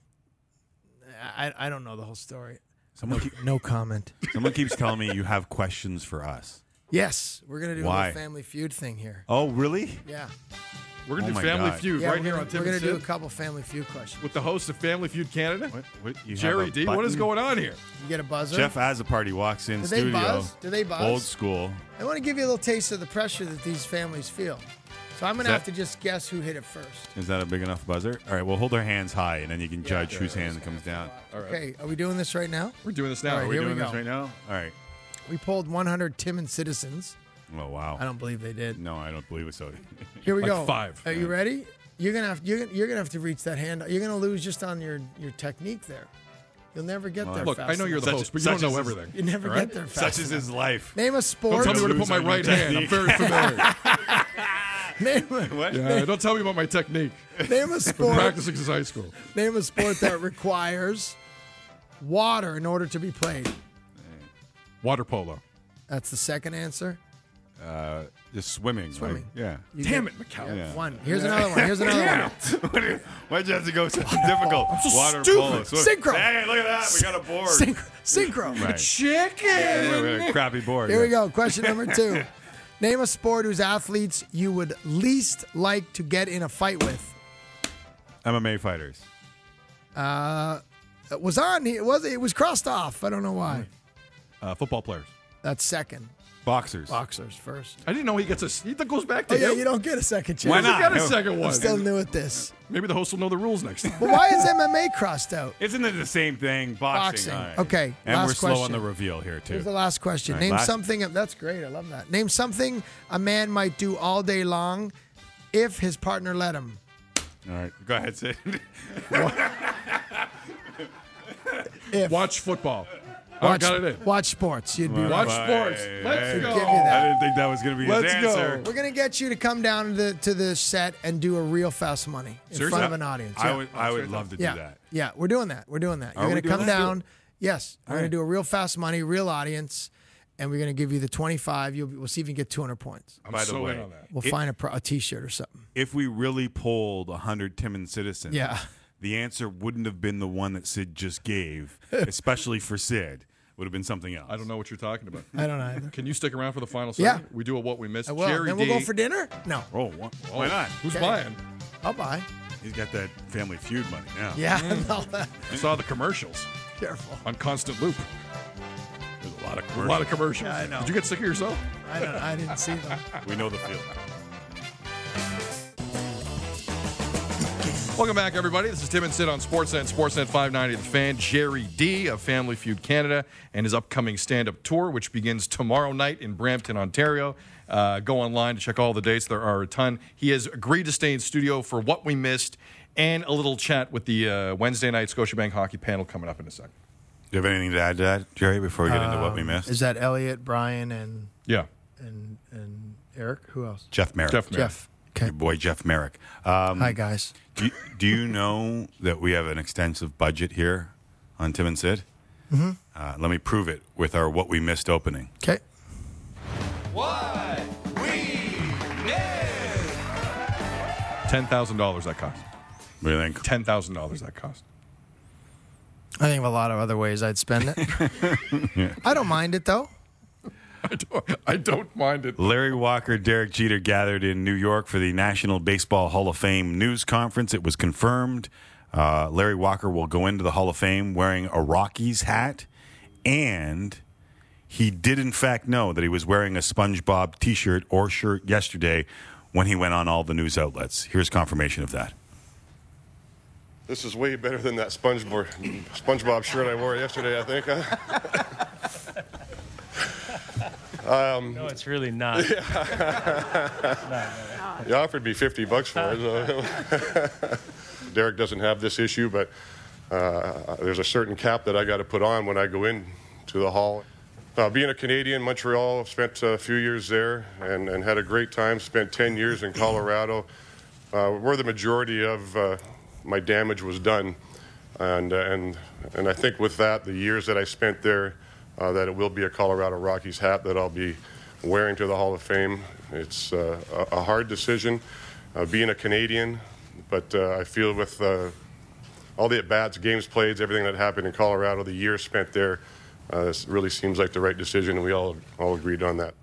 I don't know the whole story. Someone No comment. Someone keeps telling me you have questions for us. Yes, we're gonna do a Why? little Family Feud thing here. Oh, really? Yeah. We're going to Oh do my Family God. Feud Yeah, right we're here gonna, on Tim We're and gonna do a Sid couple Family Feud questions. with the host of Family Feud Canada, What, you have Jerry a D. What is button? going on here? You get a buzzer. Jeff Azaparty walks in Do they studio. buzz? Do they buzz? Old school. I want to give you a little taste of the pressure that these families feel. So I'm gonna Is have that- to just guess who hit it first. Is that a big enough buzzer? All right, we'll hold our hands high, and then you can judge whose hand comes down. All right. Okay, are we doing this right now? We're doing this now. All right, Are we here doing we this go. right now? All right. We polled 100 Timmins citizens. Oh, wow. I don't believe they did. No, I don't believe it. So, Here we Like go. 5. Are you ready? You're gonna have to reach that hand. You're gonna lose just on your technique there. You'll never get there. Look, fast I know you're the enough. host, but you don't know everything. You never all get right? there fast such is enough. his life. Name a Don't sport. tell me where to put Lose my on your right hand. I'm very familiar. What? Yeah, don't tell me about my technique. Name a Been sport. practicing since high school. Name a sport that requires water in order to be played. Water polo. That's the second ansor. Just swimming. Swimming. Right? Yeah. You Damn get- it, McCall. Yeah. One. Here's another one. Here's another one. Why'd you have to go so difficult? so Water stupid. polo. Synchro. Hey, look at that. We got a board. Synchro. Right. Chicken. Yeah, we got a crappy board. Here we yeah. go. Question number 2. Name a sport whose athletes you would least like to get in a fight with. MMA fighters. It was on. It was crossed off. I don't know why. Football players. That's second. Boxers. Boxers first. I didn't know he gets a. That goes back to Oh yeah, him. you don't get a second chance. Why not? He got a second one. I'm still new at this. Maybe the host will know the rules next time. But why is MMA crossed out? Isn't it the same thing? Boxing. All right. Okay. And last we're slow question. on the reveal here, too. Here's the last question. All right, Name something. That's great. I love that. Name something a man might do all day long if his partner let him. All right. Go ahead, Sid. Watch football. I got it in. Watch sports. You'd be Watch right. sports. Hey, Let's hey. go. Give you that. I didn't think that was going to be Let's his go. answer. We're gonna get you to come down to the set and do a real fast money in Seriously? front of an audience. Yeah. I would love to do yeah. that. Yeah, we're doing that. We're doing that. You're Are we gonna doing come that? down. Yes, we're All gonna right. do a real fast money, real audience, and we're gonna give you the 25. We'll see if you can get 200 points. I'm By the so way, in on that. We'll find a T-shirt or something. If we really polled 100 Timmins citizens, Yeah. the answer wouldn't have been the one that Sid just gave, especially for Sid. Would have been something else. I don't know what you're talking about. I don't know either. Can you stick around for the final Yeah. segment? We do a what we missed. I will. Jerry Then we'll D. go for dinner. No, Oh, why not? Who's Okay. buying? I'll buy. He's got that Family Feud money now. Yeah, no, I saw the commercials careful. on constant loop. There's a lot of A commercials. lot of commercials. Yeah, I know. Did you get sick of yourself? I didn't see them. We know the field. Welcome back, everybody. This is Tim and Sid on Sportsnet 590. The Fan, Jerry D. of Family Feud Canada, and his upcoming stand-up tour, which begins tomorrow night in Brampton, Ontario. Go online to check all the dates. There are a ton. He has agreed to stay in studio for What We Missed and a little chat with the Wednesday night Scotiabank hockey panel coming up in a second. Do you have anything to add to that, Jerry, before we get into what we missed? Is that Elliot, Brian, and Yeah. Eric? Who else? Jeff Merrick. Jeff. Okay. Your boy Jeff Merrick. Hi, guys. Do you know that we have an extensive budget here on Tim and Sid? Mm-hmm. Let me prove it with our What We Missed opening. Okay. What we missed. $10,000 that cost. What do you think? $10,000 that cost. I think of a lot of other ways I'd spend it. I don't mind it, though. I don't mind it. Larry Walker, Derek Jeter gathered in New York for the National Baseball Hall of Fame news conference. It was confirmed. Larry Walker will go into the Hall of Fame wearing a Rockies hat, and he did in fact know that he was wearing a SpongeBob T-shirt or shirt yesterday when he went on all the news outlets. Here's confirmation of that. This is way better than that SpongeBob shirt I wore yesterday, I think. Huh? No, it's really not. You offered me $50 for it. So. Derek doesn't have this issue, but there's a certain cap that I got to put on when I go into the hall. Being a Canadian, Montreal, spent a few years there and had a great time. Spent 10 years in Colorado, where the majority of my damage was done, and I think with that, the years that I spent there, that it will be a Colorado Rockies hat that I'll be wearing to the Hall of Fame. It's a hard decision, being a Canadian, but I feel with all the at-bats, games played, everything that happened in Colorado, the years spent there, this really seems like the right decision, and we all agreed on that.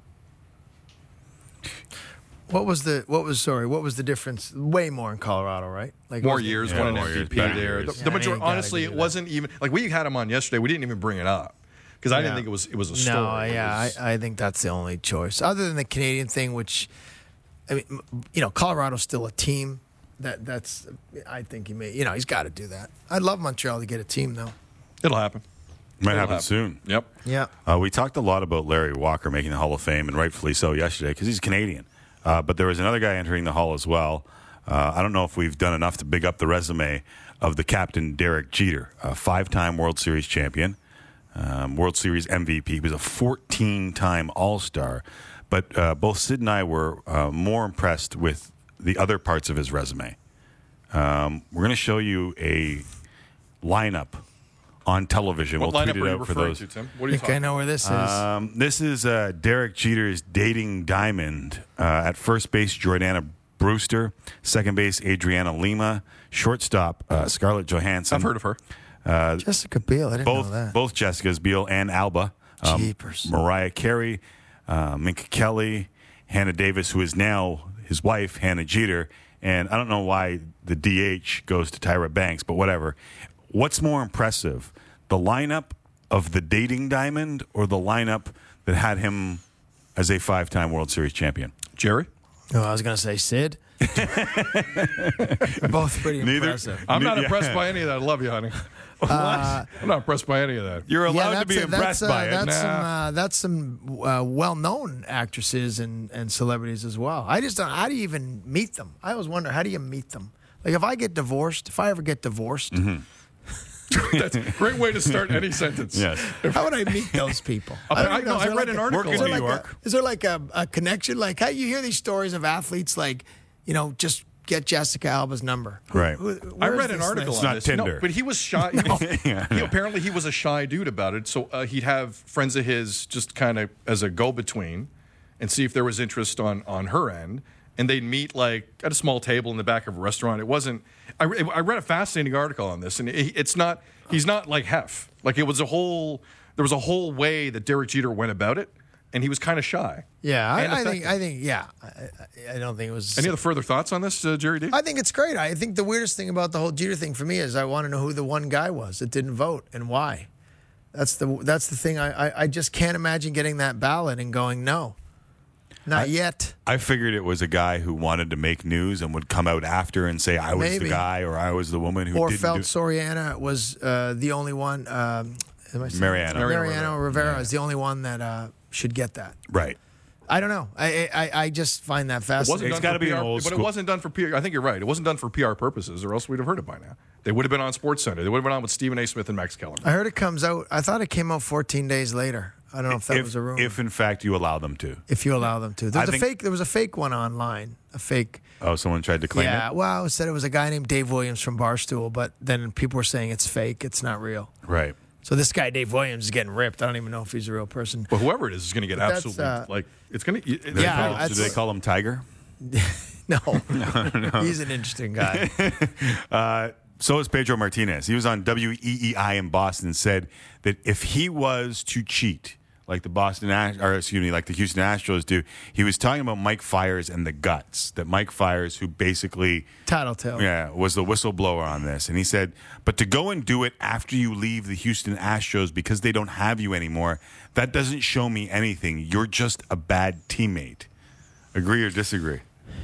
What was the difference? Way more in Colorado, right? Like more years, won an MVP there. The majority, honestly, it wasn't even like we had him on yesterday. We didn't even bring it up because I didn't think it was a story. No, I think that's the only choice, other than the Canadian thing, which, I mean, Colorado's still a team. That's I think he's got to do that. I'd love Montreal to get a team though. It'll happen. Might happen soon. Yep. Yeah. We talked a lot about Larry Walker making the Hall of Fame, and rightfully so yesterday because he's Canadian. But there was another guy entering the Hall as well. I don't know if we've done enough to big up the resume of the captain, Derek Jeter, a 5-time World Series champion, World Series MVP. He was a 14-time All-Star. But both Sid and I were more impressed with the other parts of his resume. We're going to show you a lineup on television. What we'll lineup tweet are it you out for referring those. to, Tim? What are you I know where this is. This is Derek Jeter's dating diamond. At first base, Jordana Brewster. Second base, Adriana Lima. Shortstop, Scarlett Johansson. I've heard of her. Jessica Biel. I didn't know that. Both Jessicas, Biel and Alba. Jeepers. Mariah Carey, Minka Kelly, Hannah Davis, who is now his wife, Hannah Jeter. And I don't know why the DH goes to Tyra Banks, but whatever. What's more impressive, the lineup of the dating diamond or the lineup that had him as a 5-time World Series champion? Jerry? Oh, I was going to say Sid. Both pretty impressive. I'm not impressed by any of that. I love you, honey. I'm not impressed by any of that. You're allowed to be impressed by it. That's some well-known actresses and celebrities as well. I just don't. How do you even meet them? I always wonder, how do you meet them? Like if I ever get divorced. Mm-hmm. That's a great way to start any sentence. Yes. How would I meet those people? I read an article. Work in New York. Is there like a connection? Like how you hear these stories of athletes like, just get Jessica Alba's number. Right. I read an article on this. It's not Tinder. No, but he was shy. Apparently he was a shy dude about it. So he'd have friends of his just kind of as a go-between and see if there was interest on her end. And they'd meet like at a small table in the back of a restaurant. It wasn't. I read a fascinating article on this, and it's not. He's not like Hef. Like there was a whole way that Derek Jeter went about it, and he was kind of shy. Yeah, I think. Yeah, I don't think it was. Any other further thoughts on this, Jerry D? I think it's great. I think the weirdest thing about the whole Jeter thing for me is I want to know who the one guy was that didn't vote and why. That's the thing. I just can't imagine getting that ballot and going no. Not yet. I figured it was a guy who wanted to make news and would come out after and say, I was the guy or I was the woman who didn't felt do Soriano was the only one. Mariano Rivera is the only one that should get that. Right. I don't know. I just find that fascinating. It's got to be an old school. But it wasn't done for PR. I think you're right. It wasn't done for PR purposes, or else we'd have heard it by now. They would have been on SportsCenter. They would have been on with Stephen A. Smith and Max Kellerman. I heard it comes out. I thought it came out 14 days later. I don't know if that was a rumor. If in fact you allow them to. If you allow them to. There was a fake one online. A fake. Oh, someone tried to claim it? Yeah, well, it said it was a guy named Dave Williams from Barstool, but then people were saying it's fake. It's not real. Right. So this guy, Dave Williams, is getting ripped. I don't even know if he's a real person. But whoever it is going to get absolutely, it's going to... Do they call him Tiger? No. He's an interesting guy. So is Pedro Martinez. He was on WEEI in Boston and said that if he was to cheat, like the like the Houston Astros do, he was talking about Mike Fiers and the guts. That Mike Fiers, who basically Tattletale, was the whistleblower on this, and he said, but to go and do it after you leave the Houston Astros because they don't have you anymore, that doesn't show me anything. You're just a bad teammate. Agree or disagree?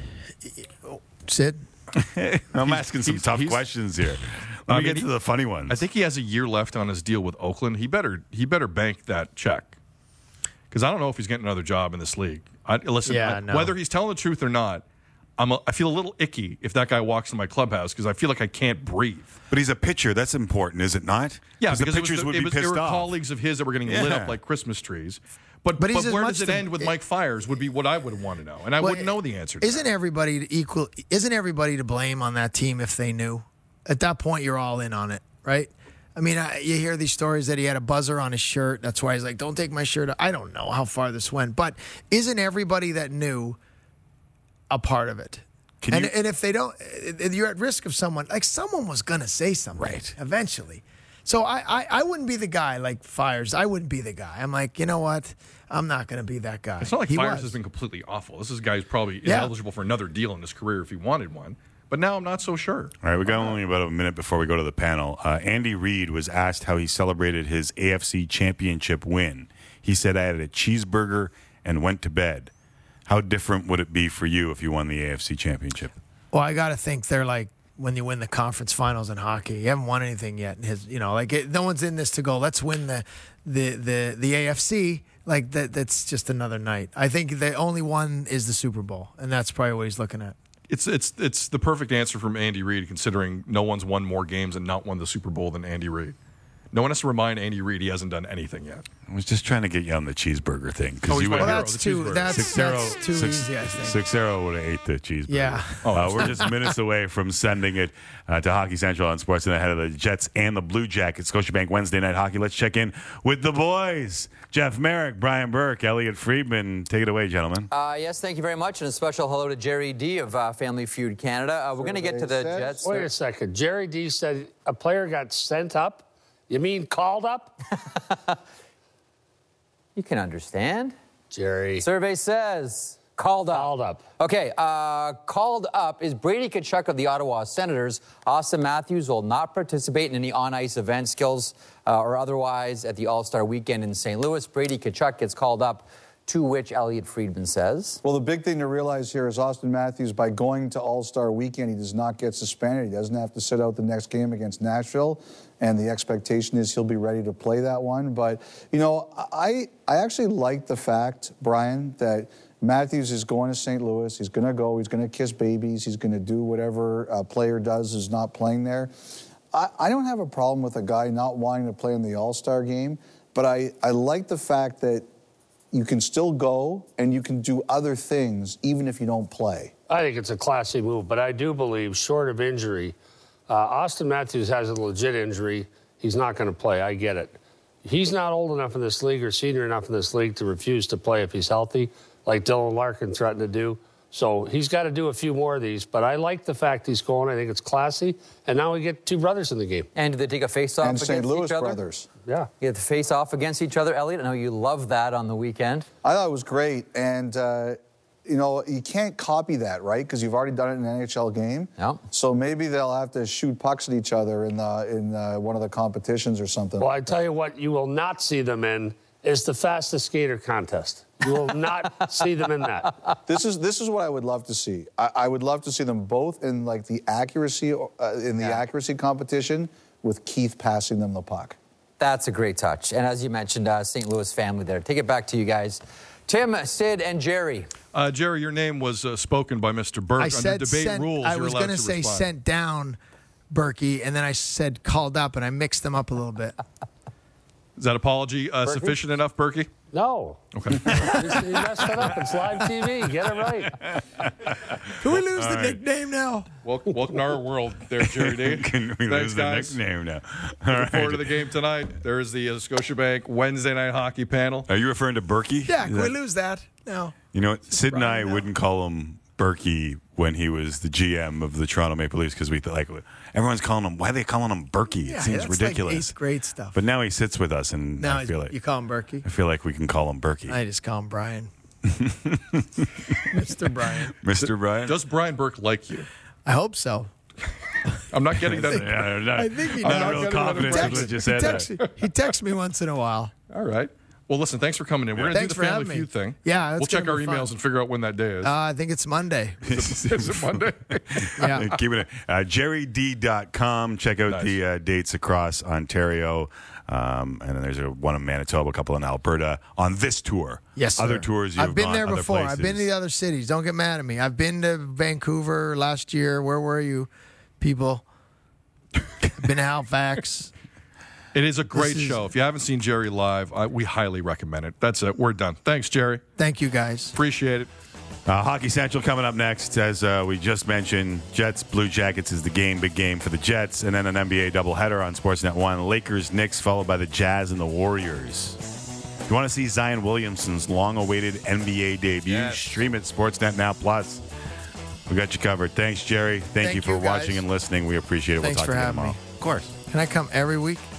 Sid? I'm asking some tough questions here. Let me get to the funny ones. I think he has a year left on his deal with Oakland. He better bank that check, because I don't know if he's getting another job in this league. Whether he's telling the truth or not, I feel a little icky if that guy walks in my clubhouse because I feel like I can't breathe. But he's a pitcher. That's important, is it not? Yeah, because the pitchers would be pissed there were off. colleagues of his that were getting lit up like Christmas trees. But where does it end with Mike Fiers would be what I would want to know, and I wouldn't know the answer to Isn't everybody to blame on that team if they knew? At that point, you're all in on it, right? I mean, you hear these stories that he had a buzzer on his shirt. That's why he's like, don't take my shirt off. I don't know how far this went, but isn't everybody that knew a part of it? And if they don't, you're at risk of someone was going to say something eventually. So I wouldn't be the guy like Fiers. I wouldn't be the guy. I'm like, you know what? I'm not going to be that guy. It's not like Fiers has been completely awful. This is a guy who's probably ineligible for another deal in his career if he wanted one. But now I'm not so sure. All right, we got only about a minute before we go to the panel. Andy Reid was asked how he celebrated his AFC championship win. He said, I had a cheeseburger and went to bed. How different would it be for you if you won the AFC championship? Well, I got to think they're like when you win the conference finals in hockey. You haven't won anything yet. No one's in this to go, let's win the AFC. Like that's just another night. I think the only one is the Super Bowl, and that's probably what he's looking at. It's the perfect answer from Andy Reid, considering no one's won more games and not won the Super Bowl than Andy Reid. No one has to remind Andy Reid he hasn't done anything yet. I was just trying to get you on the cheeseburger thing. That's too easy, I think. Sixero would have ate the cheeseburger. Yeah. We're just minutes away from sending it to Hockey Central on Sportsnet ahead of the Jets and the Blue Jackets. Scotiabank Wednesday Night Hockey. Let's check in with the boys. Jeff Merrick, Brian Burke, Elliot Friedman. Take it away, gentlemen. Yes, thank you very much. And a special hello to Jerry D of Family Feud Canada. We're going to get to the Jets. Wait a second. Jerry D said a player got sent up? You mean called up? You can understand. Jerry. Survey says called up. Called up. Okay, called up is Brady Tkachuk of the Ottawa Senators. Austin Matthews will not participate in any on-ice event, skills or otherwise at the All-Star Weekend in St. Louis. Brady Tkachuk gets called up, to which Elliot Friedman says. Well, the big thing to realize here is Austin Matthews, by going to All-Star Weekend, he does not get suspended. He doesn't have to sit out the next game against Nashville, and the expectation is he'll be ready to play that one. But, I actually like the fact, Brian, that Matthews is going to St. Louis. He's going to go. He's going to kiss babies. He's going to do whatever a player does who's not playing there. I don't have a problem with a guy not wanting to play in the All-Star game, but I like the fact that you can still go and you can do other things even if you don't play. I think it's a classy move, but I do believe, short of injury, Austin Matthews has a legit injury. He's not going to play. I get it. He's not old enough in this league or senior enough in this league to refuse to play if he's healthy, like Dylan Larkin threatened to do. So he's got to do a few more of these. But I like the fact he's going. I think it's classy. And now we get two brothers in the game. And do they take a face-off and against St. Louis each other? brothers. Yeah. You get to face off against each other, Elliot. I know you love that on the weekend. I thought it was great. And, you can't copy that, right? Because you've already done it in an NHL game. Yeah. So maybe they'll have to shoot pucks at each other in one of the competitions or something. Well, I tell you what you will not see them in is the fastest skater contest. You will not see them in that. This is what I would love to see. I would love to see them both in like the accuracy accuracy competition with Keith passing them the puck. That's a great touch. And as you mentioned, St. Louis family there. Take it back to you guys. Tim, Sid, and Jerry. Jerry, your name was spoken by Mr. Burke. I said under debate rules. I was going to say respond. sent down, Berkey, and then I said called up, and I mixed them up a little bit. Is that apology sufficient enough, Berkey? No. Okay. You messed it up. It's live TV. Get it right. Can we lose the nickname now? Welcome to our world there, Jerry D. Can we lose the nickname now? All Looking forward to the game tonight. There is the Scotiabank Wednesday Night Hockey panel. Are you referring to Berkey? Yeah, can we lose that? No. You know what? Sid and I wouldn't call him Berkey when he was the GM of the Toronto Maple Leafs because we thought everyone's calling him. Why are they calling him Berkey? It seems that's ridiculous. Like 8th grade stuff. But now he sits with us, and Now I feel like you call him Berkey. I feel like we can call him Berkey. I just call him Brian. Mr. Brian. Mr. Brian. Does Brian Burke like you? I hope so. I'm not getting that. I think he I'm does. not real confident that you said that. He texts me once in a while. All right. Well, listen, thanks for coming in. We're going to do Thanks the for Family having me. Feud thing. Yeah, we'll that's check gonna our be emails fun. and figure out when that day is. I think it's Monday. Is it Monday? Yeah. Keep it. JerryD.com. Check out the dates across Ontario. And then there's one in Manitoba, a couple in Alberta on this tour. Yes, sir. Other tours you've I've been gone there other before. places. I've been to the other cities. Don't get mad at me. I've been to Vancouver last year. Where were you, people? I've been to Halifax. It is a great show. If you haven't seen Jerry live, we highly recommend it. That's it. We're done. Thanks, Jerry. Thank you, guys. Appreciate it. Hockey Central coming up next. As we just mentioned, Jets, Blue Jackets is the game, big game for the Jets. And then an NBA doubleheader on Sportsnet 1. Lakers, Knicks, followed by the Jazz and the Warriors. If you want to see Zion Williamson's long-awaited NBA debut, stream it Sportsnet Now Plus. We got you covered. Thanks, Jerry. Thank you for you, guys. watching and listening. We appreciate it. Thanks we'll talk for to you having tomorrow. me. Of course. Can I come every week?